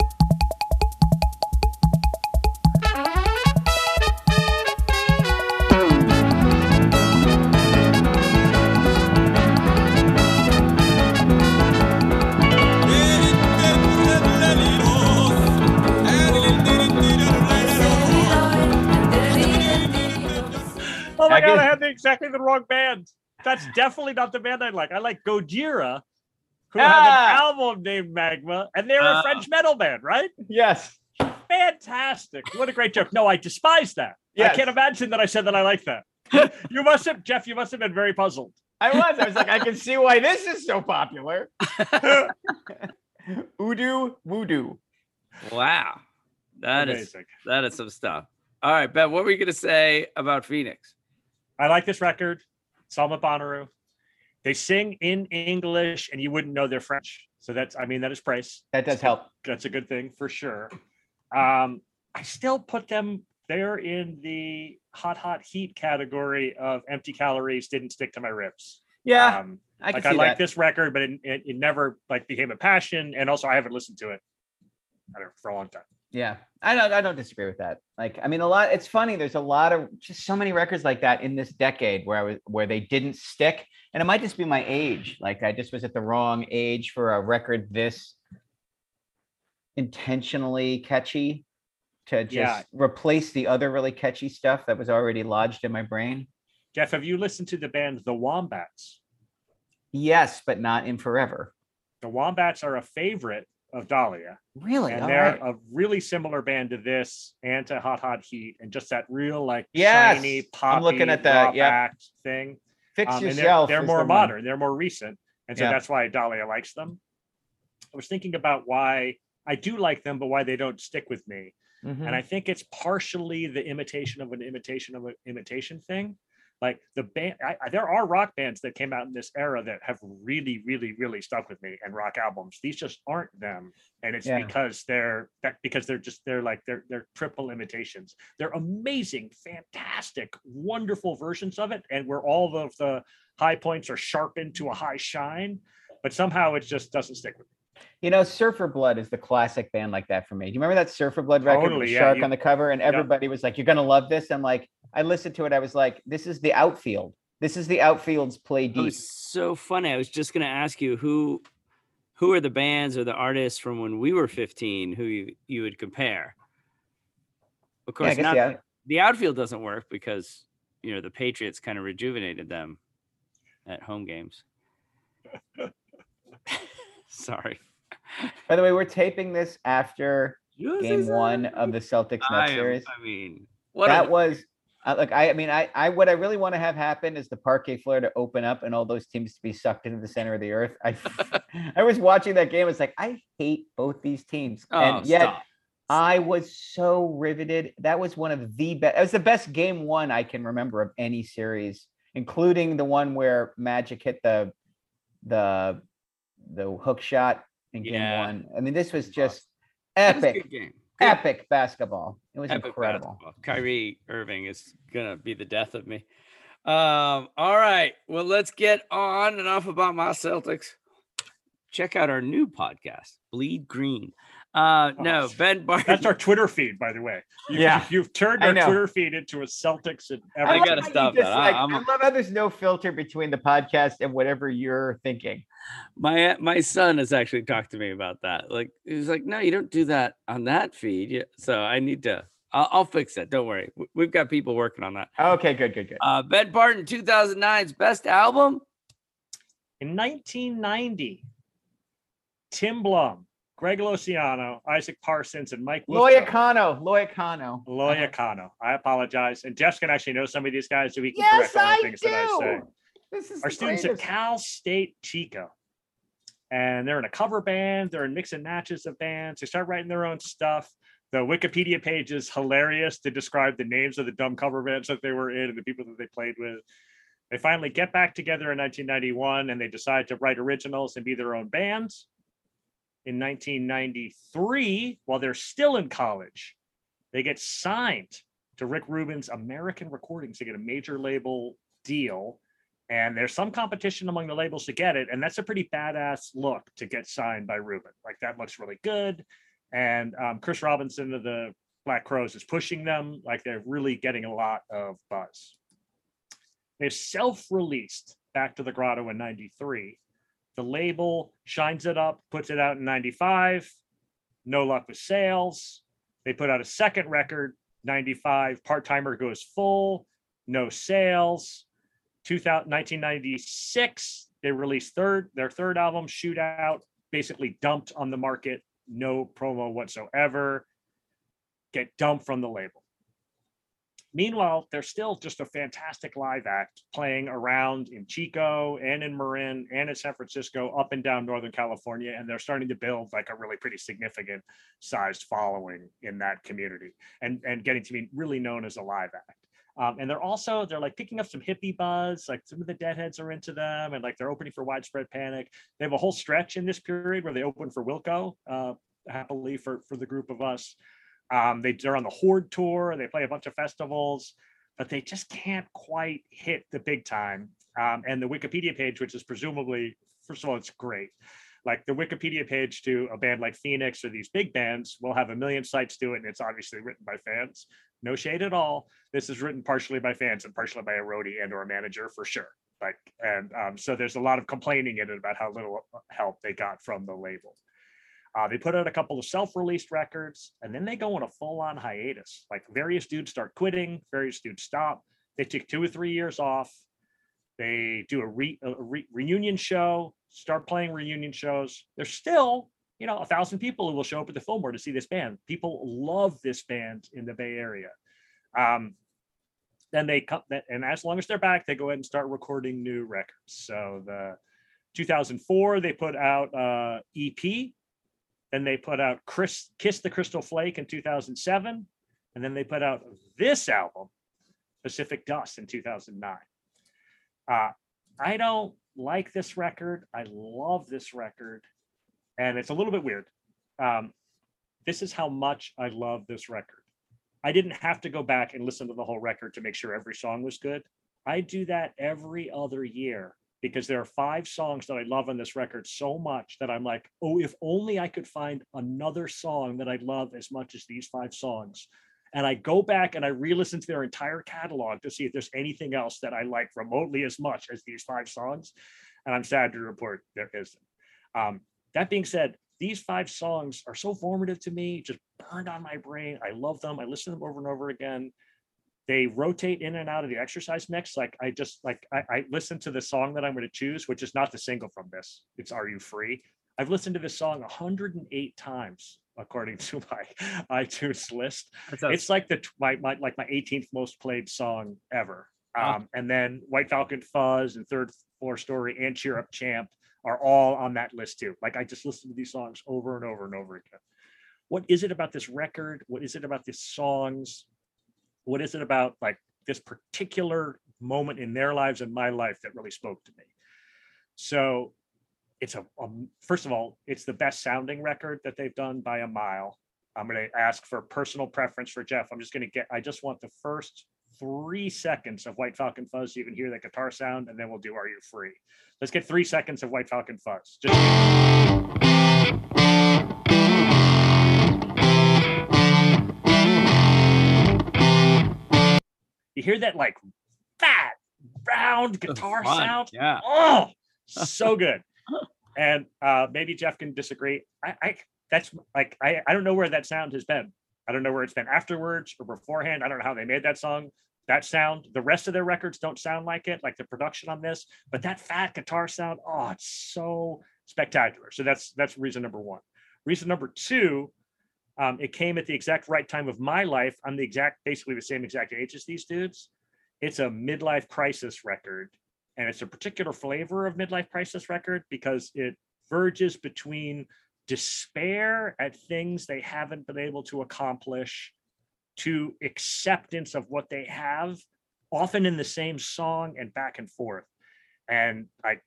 Speaker 2: Oh my
Speaker 3: I
Speaker 2: god,
Speaker 3: guess-
Speaker 2: I had exactly the wrong band. That's definitely not the band I like. I like Gojira, who have
Speaker 3: Ah!
Speaker 2: an album named Magma, and they're a French metal band, right?
Speaker 3: Yes.
Speaker 2: Fantastic. What a great joke. No, I despise that.
Speaker 3: Yes.
Speaker 2: I can't imagine that I said that I like that. You must have, Jeff, you must have been very puzzled.
Speaker 3: I was like, I can see why this is so popular. Udu Voodoo.
Speaker 5: Wow. That is
Speaker 2: Amazing.
Speaker 5: some stuff. All right, Ben, what were you going to say about Phoenix?
Speaker 2: I like this record. Salma Bonnaroo. They sing in English and you wouldn't know they're French. So that is praise.
Speaker 3: That does help.
Speaker 2: That's a good thing for sure. I still put them there in the hot heat category of empty calories didn't stick to my ribs.
Speaker 3: Yeah,
Speaker 2: Um,
Speaker 3: I can
Speaker 2: like I
Speaker 3: see
Speaker 2: like
Speaker 3: that.
Speaker 2: this record, but it never like became a passion. And also I haven't listened to it for a long time.
Speaker 3: Yeah, I don't disagree with that. Like, I mean, it's funny. There's a lot of just so many records like that in this decade where they didn't stick, and it might just be my age. Like, I just was at the wrong age for a record this intentionally catchy to just
Speaker 2: Yeah.
Speaker 3: replace the other really catchy stuff that was already lodged in my brain.
Speaker 2: Jeff, have you listened to the band The Wombats?
Speaker 3: Yes, but not in forever.
Speaker 2: The Wombats are a favorite of Dahlia.
Speaker 3: Really?
Speaker 2: And
Speaker 3: All
Speaker 2: they're
Speaker 3: right.
Speaker 2: a really similar band to this and to Hot Heat, and just that real like
Speaker 3: Yes,
Speaker 2: shiny
Speaker 3: I'm
Speaker 2: poppy
Speaker 3: looking at that,
Speaker 2: rock
Speaker 3: yep.
Speaker 2: act thing.
Speaker 3: Fix
Speaker 2: And
Speaker 3: yourself.
Speaker 2: they're
Speaker 3: is
Speaker 2: more
Speaker 3: the one.
Speaker 2: modern, they're more recent, and so
Speaker 3: Yeah.
Speaker 2: that's why Dahlia likes them. I was thinking about why I do like them, but why they don't stick with me.
Speaker 3: Mhm.
Speaker 2: And I think it's partially the imitation of an imitation thing. Like the band, there are rock bands that came out in this era that have really, really, really stuck with me, and rock albums. These just aren't them, and it's
Speaker 3: Yeah.
Speaker 2: because they're triple imitations. They're amazing, fantastic, wonderful versions of it, and where all of the high points are sharpened to a high shine, but somehow it just doesn't stick with me.
Speaker 3: You know, Surfer Blood is the classic band like that for me. Do you remember that Surfer Blood record with
Speaker 2: Totally,
Speaker 3: the
Speaker 2: yeah,
Speaker 3: shark
Speaker 2: you-
Speaker 3: on the cover? And everybody was like, "You're gonna love this." I'm like, I listened to it. I was like, "This is the outfield. This is the outfield's play
Speaker 5: It
Speaker 3: deep."
Speaker 5: was so funny. I was just going to ask you who are the bands or the artists from when we were 15 who you would compare. Of
Speaker 3: Yeah, I
Speaker 5: course,
Speaker 3: guess
Speaker 5: not the outfield doesn't work because the Patriots kind of rejuvenated them at home games. Sorry.
Speaker 3: By the way, we're taping this after
Speaker 5: You wanna say
Speaker 3: game
Speaker 5: something?
Speaker 3: one of the Celtics Nets series.
Speaker 5: I mean, what
Speaker 3: That was like I what I really want to have happen is the Parquet Flare to open up and all those teams to be sucked into the center of the earth. I was watching that game. It's like I hate both these teams, and yet
Speaker 5: stop.
Speaker 3: I was so riveted. That was one of the best. It was the best game one I can remember of any series, including the one where Magic hit the the hook shot in game
Speaker 5: Yeah.
Speaker 3: one. I mean, this was
Speaker 5: Awesome.
Speaker 3: just
Speaker 5: That was a
Speaker 3: epic,
Speaker 5: good game.
Speaker 3: epic basketball. It was
Speaker 5: Epic
Speaker 3: incredible.
Speaker 5: basketball. Kyrie Irving is gonna be the death of me. All right. Well, let's get on. Enough about my Celtics. Check out our new podcast, Bleed Green. No, Ben Barton.
Speaker 2: That's our Twitter feed, by the way.
Speaker 3: Yeah.
Speaker 2: You've turned
Speaker 3: I
Speaker 2: our
Speaker 3: know.
Speaker 2: Twitter feed into a Celtics and
Speaker 5: I
Speaker 2: everything.
Speaker 5: gotta
Speaker 3: love how you
Speaker 5: stop
Speaker 3: just,
Speaker 5: that.
Speaker 3: like,
Speaker 5: I'm-
Speaker 3: I love how there's no filter between the podcast and whatever you're thinking.
Speaker 5: My son has actually talked to me about that. Like, he was like, "No, you don't do that on that feed." Yeah. So I need to. I'll fix that. Don't worry. We've got people working on that.
Speaker 3: Okay, good.
Speaker 5: Ben Barton, 2009's best album.
Speaker 2: In 1990, Tim Blum, Greg Luciano, Isaac Parsons, and Mike
Speaker 3: Loya
Speaker 2: Lufko.
Speaker 3: Kano.
Speaker 2: Loya Kano. I apologize. And Jeff can actually know some of these guys, so he can
Speaker 3: Yes,
Speaker 2: correct all the
Speaker 3: I
Speaker 2: things that I say.
Speaker 3: do. This is
Speaker 2: Our
Speaker 3: the
Speaker 2: students at
Speaker 3: greatest.
Speaker 2: Cal State Chico. And they're in a cover band. They're in mix and matches of bands. They start writing their own stuff. The Wikipedia page is hilarious to describe the names of the dumb cover bands that they were in and the people that they played with. They finally get back together in 1991 and they decide to write originals and be their own bands. In 1993, while they're still in college, they get signed to Rick Rubin's American Recordings to get a major label deal. And there's some competition among the labels to get it. And that's a pretty badass look to get signed by Rubin. Like, that looks really good. And Chris Robinson of the Black Crowes is pushing them. Like, they're really getting a lot of buzz. They've self-released Back to the Grotto in 93. The label shines it up, puts it out in 95. No luck with sales. They put out a second record, 95. Part-Timer Goes Full. No sales. 1996, they released their third album, Shootout, basically dumped on the market. No promo whatsoever. Get dumped from the label. Meanwhile, they're still just a fantastic live act, playing around in Chico and in Marin and in San Francisco, up and down Northern California, and they're starting to build like a really pretty significant sized following in that community, and getting to be really known as a live act. And they're like picking up some hippie buzz, like some of the Deadheads are into them, and like they're opening for Widespread Panic. They have a whole stretch in this period where they open for Wilco, happily for the group of us. They're on the Horde tour. They play a bunch of festivals, but they just can't quite hit the big time. And the Wikipedia page, which is presumably, first of all, it's great. Like, the Wikipedia page to a band like Phoenix or these big bands will have 1 million sites to it, and it's obviously written by fans. No shade at all. This is written partially by fans and partially by a roadie and or a manager for sure. Like, and so there's a lot of complaining in it about how little help they got from the label. They put out a couple of self-released records, and then they go on a full-on hiatus. Like, various dudes start quitting, various dudes stop. They take 2 or 3 years off. They do a reunion show, start playing reunion shows. There's still, 1,000 people who will show up at the Fillmore to see this band. People love this band in the Bay Area. Then they come, and as long as they're back, they go ahead and start recording new records. So the 2004, they put out EP. Then they put out Kiss the Crystal Flake in 2007. And then they put out this album, Pacific Dust, in 2009. I don't like this record. I love this record. And it's a little bit weird. This is how much I love this record. I didn't have to go back and listen to the whole record to make sure every song was good. I do that every other year, because there are 5 songs that I love on this record so much that I'm like, oh, if only I could find another song that I love as much as these 5 songs. And I go back and I re-listen to their entire catalog to see if there's anything else that I like remotely as much as these 5 songs. And I'm sad to report there isn't. That being said, these 5 songs are so formative to me, just burned on my brain. I love them. I listen to them over and over again. They rotate in and out of the exercise mix. Like, I listen to the song that I'm going to choose, which is not the single from this. It's Are You Free? I've listened to this song 108 times, according to my iTunes list. It's like my 18th most played song ever. And then White Falcon Fuzz and Third Floor Story and Cheer Up Champ are all on that list too. Like, I just listen to these songs over and over and over again. What is it about this record? What is it about these songs? What is it about like this particular moment in their lives and my life that really spoke to me? So it's first of all, it's the best sounding record that they've done by a mile. I'm going to ask for personal preference for Jeff. I just want the first 3 seconds of White Falcon Fuzz so you can hear that guitar sound, and then we'll do Are You Free? Let's get 3 seconds of White Falcon Fuzz. You hear that like fat, round guitar sound?
Speaker 5: Yeah.
Speaker 2: Oh, so good. And maybe Jeff can disagree. I don't know where that sound has been. I don't know where it's been afterwards or beforehand. I don't know how they made that song, that sound. The rest of their records don't sound like it, like the production on this, but that fat guitar sound, oh, it's so spectacular. So that's reason number one. Reason number two, it came at the exact right time of my life. I'm basically the same exact age as these dudes. It's a midlife crisis record, and it's a particular flavor of midlife crisis record because it verges between despair at things they haven't been able to accomplish to acceptance of what they have, often in the same song and back and forth. And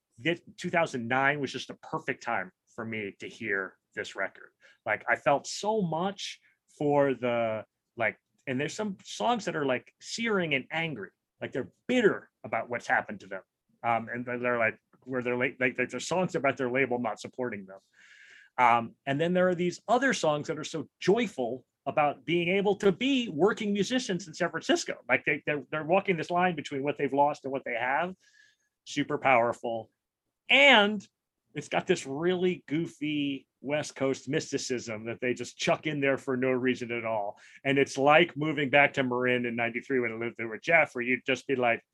Speaker 2: 2009 was just a perfect time for me to hear this record. Like, I felt so much for and there's some songs that are like searing and angry, like they're bitter about what's happened to them. And they're like, where they're like they're songs about their label not supporting them. And then there are these other songs that are so joyful about being able to be working musicians in San Francisco. Like they're walking this line between what they've lost and what they have. Super powerful. And it's got this really goofy West Coast mysticism that they just chuck in there for no reason at all. And it's like moving back to Marin in 93 when I lived there with Jeff, where you'd just be like,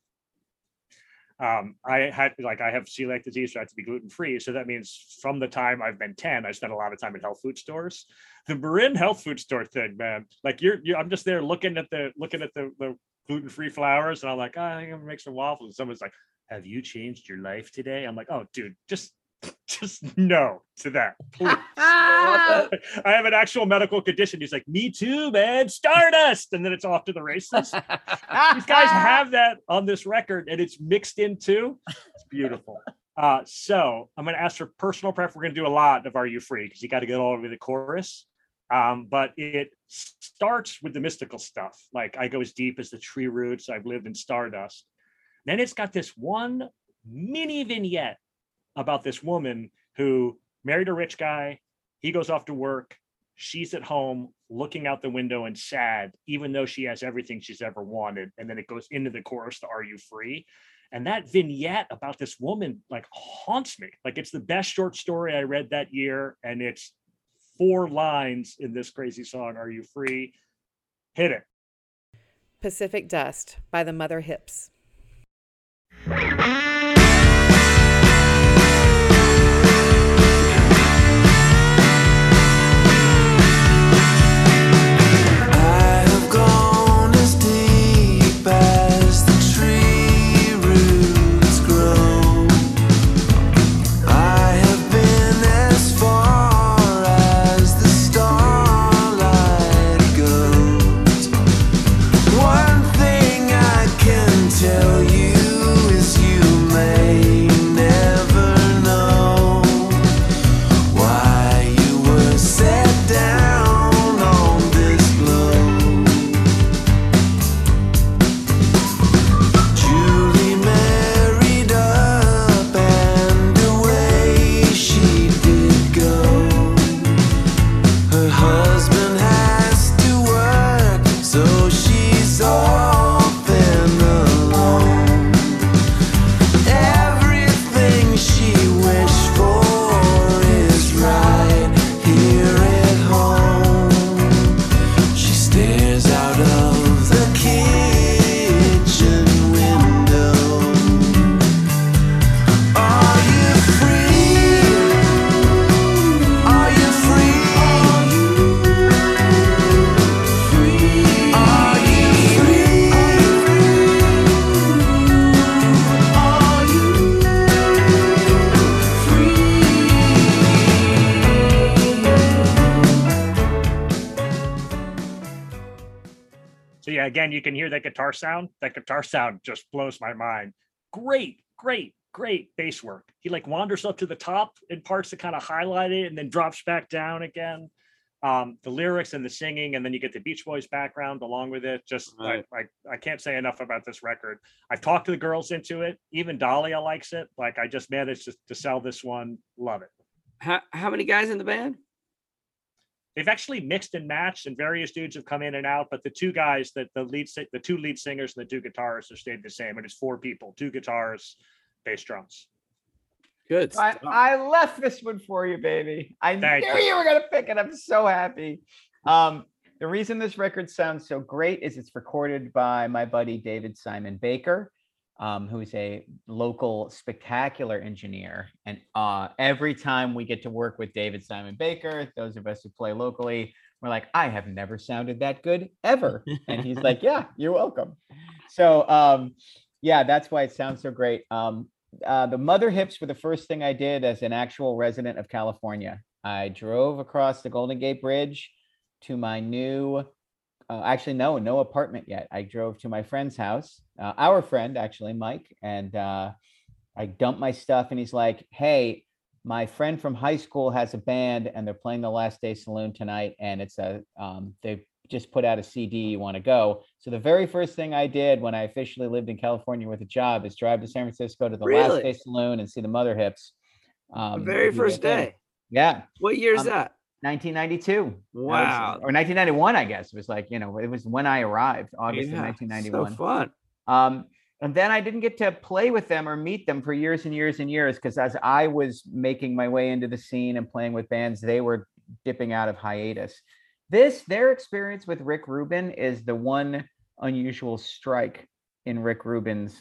Speaker 2: I have celiac disease, so I have to be gluten-free. So that means from the time I've been 10, I spent a lot of time in health food stores. The Marin health food store thing, man, like I'm just there looking at the gluten-free flours, and I'm like, I'm gonna make some waffles. And someone's like, have you changed your life today? I'm like, oh, dude, just no to that, please. I have an actual medical condition. He's like, me too, man. Stardust, and then it's off to the races. These guys have that on this record, and it's mixed in too. It's beautiful. So I'm going to ask for personal preference. We're going to do a lot of Are You Free because you got to get all over the chorus. But it starts with the mystical stuff. Like, I go as deep as the tree roots. I've lived in stardust. Then it's got this one mini vignette about this woman who married a rich guy. He goes off to work. She's at home looking out the window and sad, even though she has everything she's ever wanted. And then it goes into the chorus to Are You Free? And that vignette about this woman like haunts me. Like, it's the best short story I read that year. And it's 4 lines in this crazy song, Are You Free? Hit it.
Speaker 1: Pacific Dust by the Mother Hips. Again, you can hear that guitar sound. That guitar sound just blows my mind. Great
Speaker 2: great bass work. He like wanders up to the top in parts to kind of highlight it and then drops back down again. The lyrics and the singing, and then you get the Beach Boys background along with it. Just
Speaker 5: Right.
Speaker 2: I can't say enough about this record. I've talked to the girls into it. Even Dahlia likes it. Like I just managed to sell this one. Love it.
Speaker 5: How many guys in the band?
Speaker 2: They've actually mixed and matched, and various dudes have come in and out. But the two guys that the two lead singers and the two guitarists have stayed the same. And it's 4 people, 2 guitars, bass, drums.
Speaker 5: Good. stuff.
Speaker 3: I left this one for you, baby. I
Speaker 2: Thank
Speaker 3: knew you were gonna pick it. I'm so happy. The reason this record sounds so great is it's recorded by my buddy David Simon Baker, who's a local spectacular engineer. And every time we get to work with David Simon Baker, those of us who play locally, we're like, I have never sounded that good ever. And he's like, yeah, you're welcome. So yeah, that's why it sounds so great. The Mother Hips were the first thing I did as an actual resident of California. I drove across the Golden Gate Bridge to my new, actually, no apartment yet. I drove to my friend's house, our friend, actually, Mike, and I dumped my stuff, and he's like, hey, my friend from high school has a band, and they're playing the Last Day Saloon tonight, and it's they've just put out a CD, you want to go? So the very first thing I did when I officially lived in California with a job is drive to San Francisco to the Last
Speaker 5: Really?
Speaker 3: Day Saloon and see the Mother Hips.
Speaker 5: The very
Speaker 3: do
Speaker 5: first
Speaker 3: their thing.
Speaker 5: day.
Speaker 3: Yeah,
Speaker 5: What year is
Speaker 3: Um,
Speaker 5: that?
Speaker 3: 1992.
Speaker 5: Wow.
Speaker 3: Or 1991, I guess. It was like, it was when I arrived, August of
Speaker 5: Yeah,
Speaker 3: 1991.
Speaker 5: So fun.
Speaker 3: And then I didn't get to play with them or meet them for years and years and years, because as I was making my way into the scene and playing with bands, they were dipping out of hiatus. Their experience with Rick Rubin is the one unusual strike in Rick Rubin's.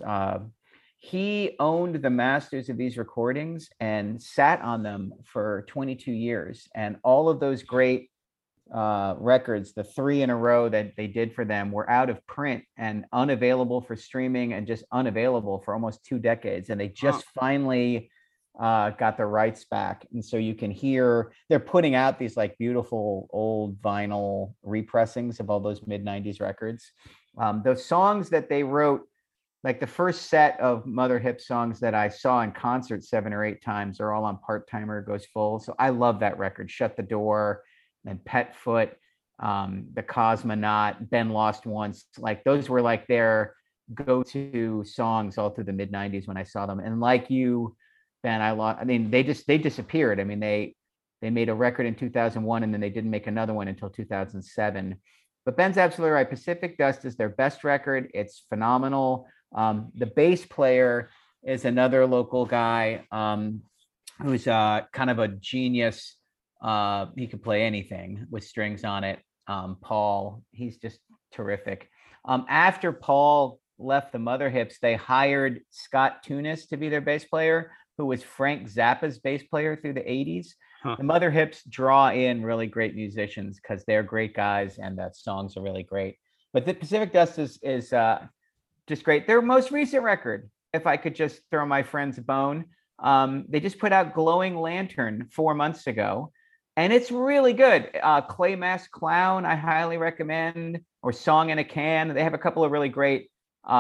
Speaker 3: He owned the masters of these recordings and sat on them for 22 years. And all of those great records, the 3 in a row that they did for them, were out of print and unavailable for streaming and just unavailable for almost 2 decades. And they just finally got the rights back. And so you can hear they're putting out these like beautiful old vinyl repressings of all those mid-90s records. Those songs that they wrote, like the first set of Mother Hip songs that I saw in concert 7 or 8 times, are all on Part Timer Goes Full. So I love that record. Shut the Door, and Pet Foot, The Cosmonaut, Ben Lost Once. Like those were like their go-to songs all through the mid-90s when I saw them. And like you, Ben, I mean, they disappeared. I mean, they made a record in 2001 and then they didn't make another one until 2007. But Ben's absolutely right. Pacific Dust is their best record. It's phenomenal. The bass player is another local guy who's kind of a genius. He could play anything with strings on it. Paul, he's just terrific. After Paul left the Mother Hips, they hired Scott Tunis to be their bass player, who was Frank Zappa's bass player through the 80s. The Mother Hips draw in really great musicians because they're great guys and the songs are really great. But the Pacific Dust is just great. Their most recent record, if I could just throw my friends a bone, they just put out Glowing Lantern 4 months ago, and it's really good. Clay Mask Clown, I highly recommend, or Song in a Can. They have a couple of really great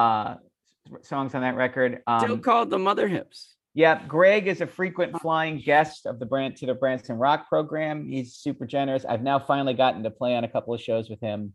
Speaker 3: songs on that record.
Speaker 5: Still called the Mother Hips.
Speaker 3: Yeah, Greg is a frequent flying guest of the Branson Rock program. He's super generous. I've now finally gotten to play on a couple of shows with him.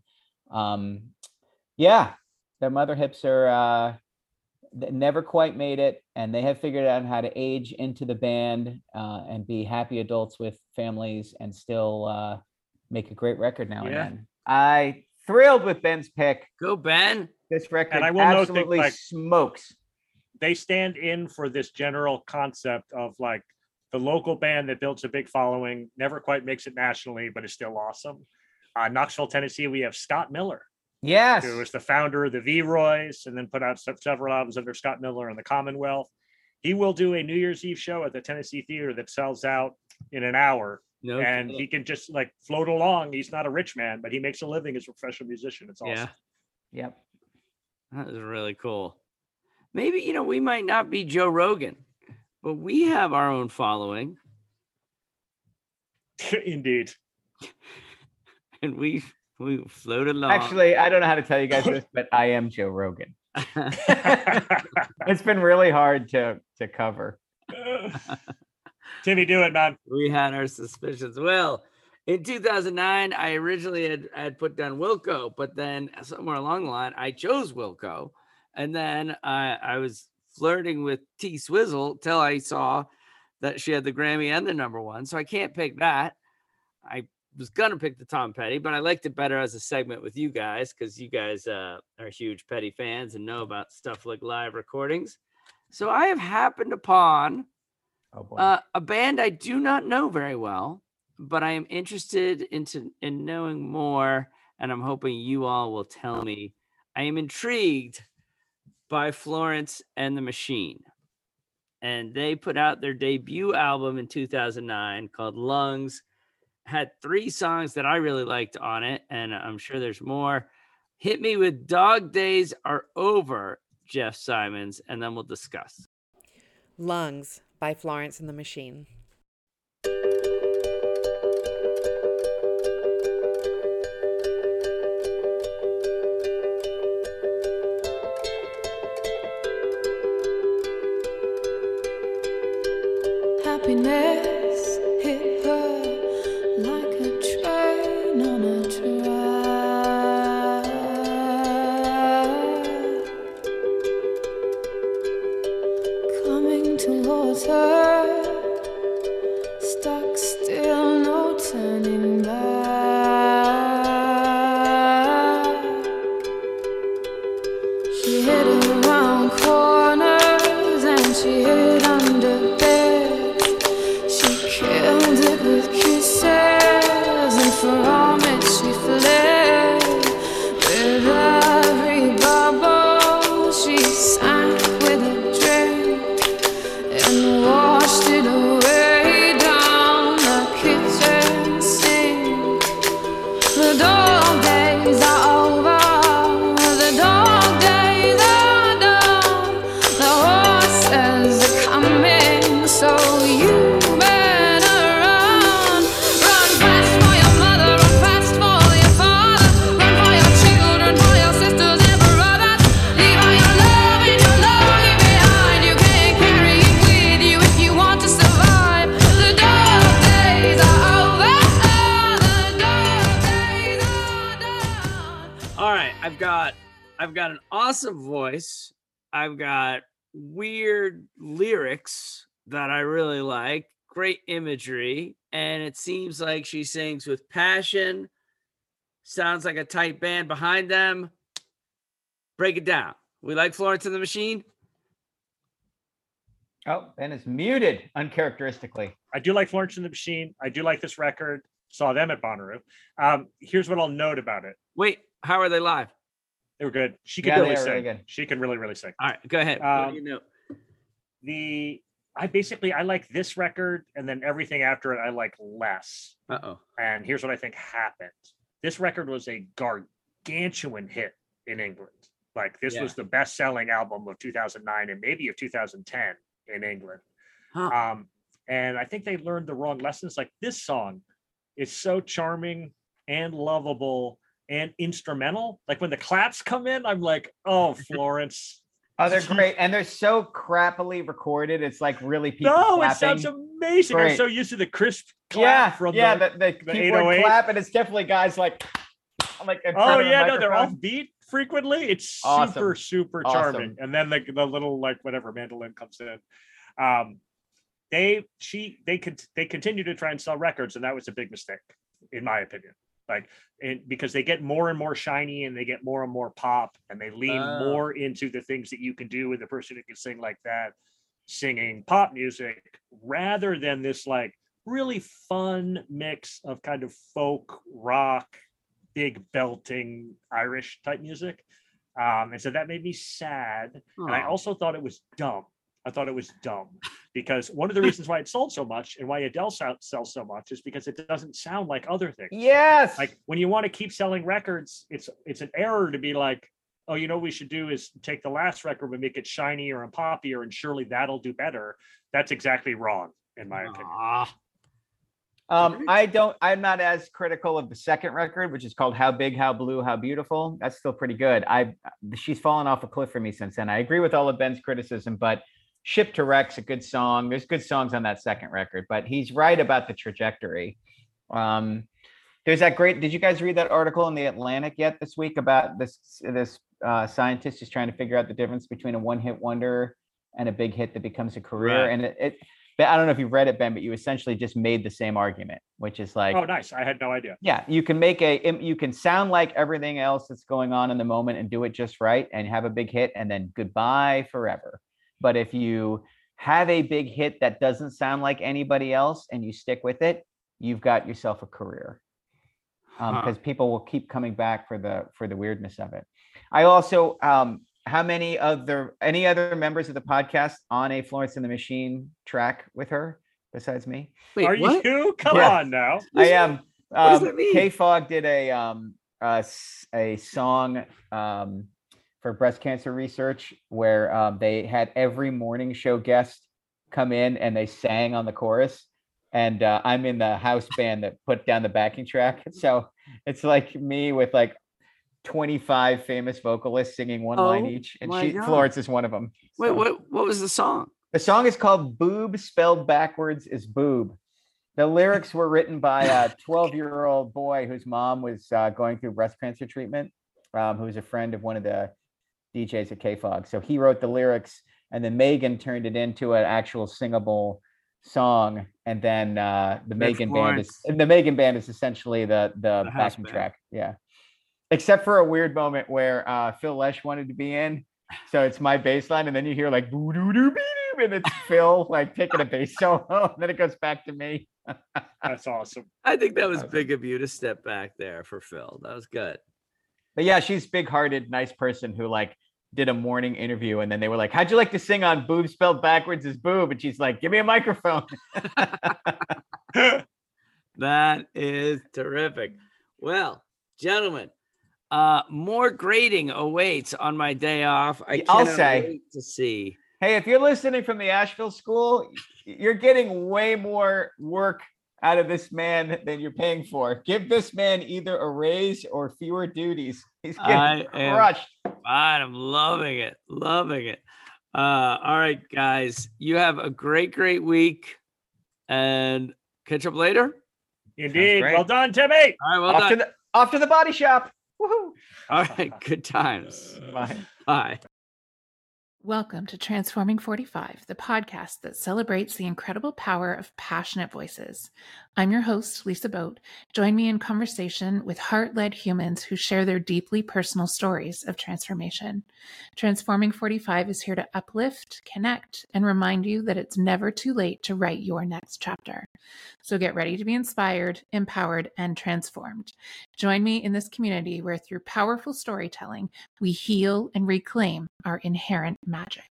Speaker 3: Yeah, the Mother Hips are never quite made it, and they have figured out how to age into the band and be happy adults with families and still make a great record now and then. I thrilled with Ben's pick.
Speaker 5: Go, Ben.
Speaker 3: This record
Speaker 2: And I will note that,
Speaker 3: absolutely
Speaker 2: like,
Speaker 3: smokes.
Speaker 2: They stand in for this general concept of like the local band that builds a big following, never quite makes it nationally, but is still awesome. Knoxville, Tennessee, we have Scott Miller,
Speaker 3: Yes.
Speaker 2: who was the founder of the V-Roys and then put out several albums under Scott Miller and the Commonwealth. He will do a New Year's Eve show at the Tennessee Theater that sells out in an hour.
Speaker 5: No
Speaker 2: And
Speaker 5: kidding.
Speaker 2: he can just like float along. He's not a rich man, but he makes a living as a professional musician. It's awesome.
Speaker 5: Yeah,
Speaker 3: Yep.
Speaker 5: that is really cool. Maybe, we might not be Joe Rogan, but we have our own following,
Speaker 2: Indeed.
Speaker 5: and we float along.
Speaker 3: Actually, I don't know how to tell you guys this, but I am Joe Rogan. It's been really hard to cover.
Speaker 2: Timmy, do it, man.
Speaker 5: We had our suspicions. Well, in 2009, I originally had put down Wilco, but then somewhere along the line, I chose Wilco. And then I was flirting with T Swizzle till I saw that she had the Grammy and the #1. So I can't pick that. I was going to pick the Tom Petty, but I liked it better as a segment with you guys because you guys are huge Petty fans and know about stuff like live recordings. So I have happened upon a band I do not know very well, but I am interested in knowing more, and I'm hoping you all will tell me. I am intrigued by Florence and the Machine, and they put out their debut album in 2009 called Lungs. Had 3 songs that I really liked on it, and I'm sure there's more. Hit me with Dog Days Are Over, Jeff Simons, and then we'll discuss.
Speaker 1: Lungs by Florence and the Machine.
Speaker 6: Happiness hit her like a train on a track, coming towards her, stuck still, no turning back. She hid around corners and she hid under beds. She killed it with kisses, and from it she fled. With every bubble she sank with a drink and washed it away down the kitchen sink. The dog days are over, the dog days are done. The horses are coming, so you better run. Run fast for your mother, run fast for your father, run for your children, for your sisters and brothers. Leave all your love and your longing behind. You can't carry it with you if you want to survive. The dog days are over, the dog days are done.
Speaker 5: All right, I've got an awesome voice. I've got weird lyrics that I really like, great imagery, and it seems like she sings with passion. Sounds like a tight band behind them. Break it down. We like Florence and the Machine.
Speaker 3: Oh, Ben is muted uncharacteristically.
Speaker 2: I do like Florence and the Machine. I do like this record. Saw them at Bonnaroo. Here's what I'll note about it.
Speaker 5: Wait, how are they live?
Speaker 2: They were good. She could
Speaker 3: Yeah,
Speaker 2: really
Speaker 3: they are
Speaker 2: sing.
Speaker 3: really good.
Speaker 2: She can really sing.
Speaker 5: All right, go ahead. What do you know?
Speaker 2: I like this record, and then everything after it I like less.
Speaker 5: Uh-oh.
Speaker 2: And here's what I think happened. This record was a gargantuan hit in England. Like this was the best-selling album of 2009 and maybe of 2010 in England.
Speaker 5: Huh.
Speaker 2: And I think they learned the wrong lessons. Like this song is so charming and lovable and instrumental. Like when the claps come in, I'm like, oh, Florence.
Speaker 3: Oh, they're great, and they're so crappily recorded. It's like really people
Speaker 2: No,
Speaker 3: clapping.
Speaker 2: it sounds amazing. I'm
Speaker 3: Great.
Speaker 2: so used to the crisp clap from
Speaker 3: the keyboard
Speaker 2: 808.
Speaker 3: clap, and it's definitely guys like in front
Speaker 2: Oh
Speaker 3: of the
Speaker 2: yeah, no, they're
Speaker 3: microphone.
Speaker 2: off beat frequently. It's
Speaker 3: Awesome.
Speaker 2: super
Speaker 3: Awesome.
Speaker 2: charming. And then the little like whatever mandolin comes in. They continue to try and sell records, and that was a big mistake, in my opinion. Because they get more and more shiny, and they get more and more pop, and they lean more into the things that you can do with a person who can sing like that, singing pop music, rather than this like really fun mix of kind of folk rock, big belting Irish type music. And so that made me sad. And I also thought it was dumb. I thought it was dumb because one of the reasons why it sold so much and why Adele sells so much is because it doesn't sound like other things.
Speaker 3: Yes.
Speaker 2: Like when you want to keep selling records, it's an error to be like, oh, you know what we should do is take the last record and make it shinier and poppier, and surely that'll do better. That's exactly wrong, in my opinion.
Speaker 3: I'm not as critical of the second record, which is called How Big, How Blue, How Beautiful. That's still pretty good. She's fallen off a cliff for me since then. I agree with all of Ben's criticism, but Ship to Wreck's a good song. There's good songs on that second record, but he's right about the trajectory. There's that great, did you guys read that article in the Atlantic yet this week about this scientist who's trying to figure out the difference between a one-hit wonder and a big hit that becomes a career?
Speaker 2: Right.
Speaker 3: And I don't know if you've read it, Ben, but you essentially just made the same argument, which is like,
Speaker 2: oh, nice. I had no idea.
Speaker 3: yeah, you can sound like everything else that's going on in the moment and do it just right and have a big hit and then goodbye forever. But if you have a big hit that doesn't sound like anybody else and you stick with it, you've got yourself a career. Because people will keep coming back for the weirdness of it. I also, any other members of the podcast on a Florence and the Machine track with her besides me?
Speaker 5: Wait,
Speaker 2: Are
Speaker 5: what?
Speaker 2: you? Come
Speaker 3: Yeah.
Speaker 2: on now.
Speaker 3: I am.
Speaker 5: What does that mean?
Speaker 3: K-Fog did a song for breast cancer research where they had every morning show guest come in and they sang on the chorus. And I'm in the house band that put down the backing track. So it's like me with like 25 famous vocalists singing one line each. And Florence is one of them.
Speaker 5: Wait,
Speaker 3: So,
Speaker 5: what was the song?
Speaker 3: the song is called Boob, spelled backwards is boob. The lyrics were written by a 12-year-old boy whose mom was going through breast cancer treatment, who was a friend of one of the DJs at K-Fog. So he wrote the lyrics, and then Megan turned it into an actual singable song. And then the Megan band is essentially the
Speaker 5: house
Speaker 3: backing
Speaker 5: band.
Speaker 3: track. Yeah. Except for a weird moment where Phil Lesh wanted to be in. So it's my bass line, and then you hear like boo doo doo bee, and it's Phil like taking a bass solo, and then it goes back to me.
Speaker 2: That's awesome.
Speaker 5: I think that was big of you to step back there for Phil. That was good.
Speaker 3: But yeah, she's big-hearted, nice person who like did a morning interview, and then they were like, "How'd you like to sing on Boob spelled backwards is boob?" And she's like, "Give me a microphone."
Speaker 5: That is terrific. Well, gentlemen, more grading awaits on my day off.
Speaker 3: I'll
Speaker 5: cannot
Speaker 3: say.
Speaker 5: wait to see.
Speaker 3: Hey, if you're listening from the Asheville School, you're getting way more work out of this man than you're paying for. Give this man either a raise or fewer duties. He's getting crushed.
Speaker 5: I'm loving it. Loving it. All right, guys. You have a great week, and catch up later.
Speaker 2: Indeed.
Speaker 3: great.
Speaker 2: Well done, Timmy.
Speaker 5: All right, well done.
Speaker 3: Off to the body shop. Woohoo.
Speaker 5: All right, good times.
Speaker 3: Bye.
Speaker 5: Bye.
Speaker 1: Welcome to Transforming 45, the podcast that celebrates the incredible power of passionate voices. I'm your host, Lisa Boat. Join me in conversation with heart-led humans who share their deeply personal stories of transformation. Transforming 45 is here to uplift, connect, and remind you that it's never too late to write your next chapter. So get ready to be inspired, empowered, and transformed. Join me in this community where through powerful storytelling, we heal and reclaim our inherent magic.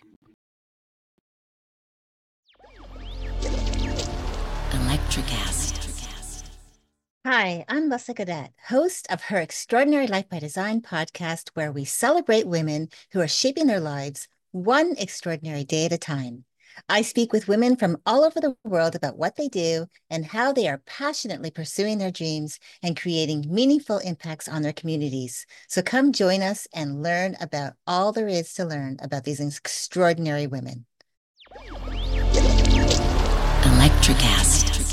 Speaker 8: Electricast. Hi, I'm Lessa Cadet, host of her Extraordinary Life by Design podcast, where we celebrate women who are shaping their lives one extraordinary day at a time. I speak with women from all over the world about what they do and how they are passionately pursuing their dreams and creating meaningful impacts on their communities. So come join us and learn about all there is to learn about these extraordinary women. Electricast.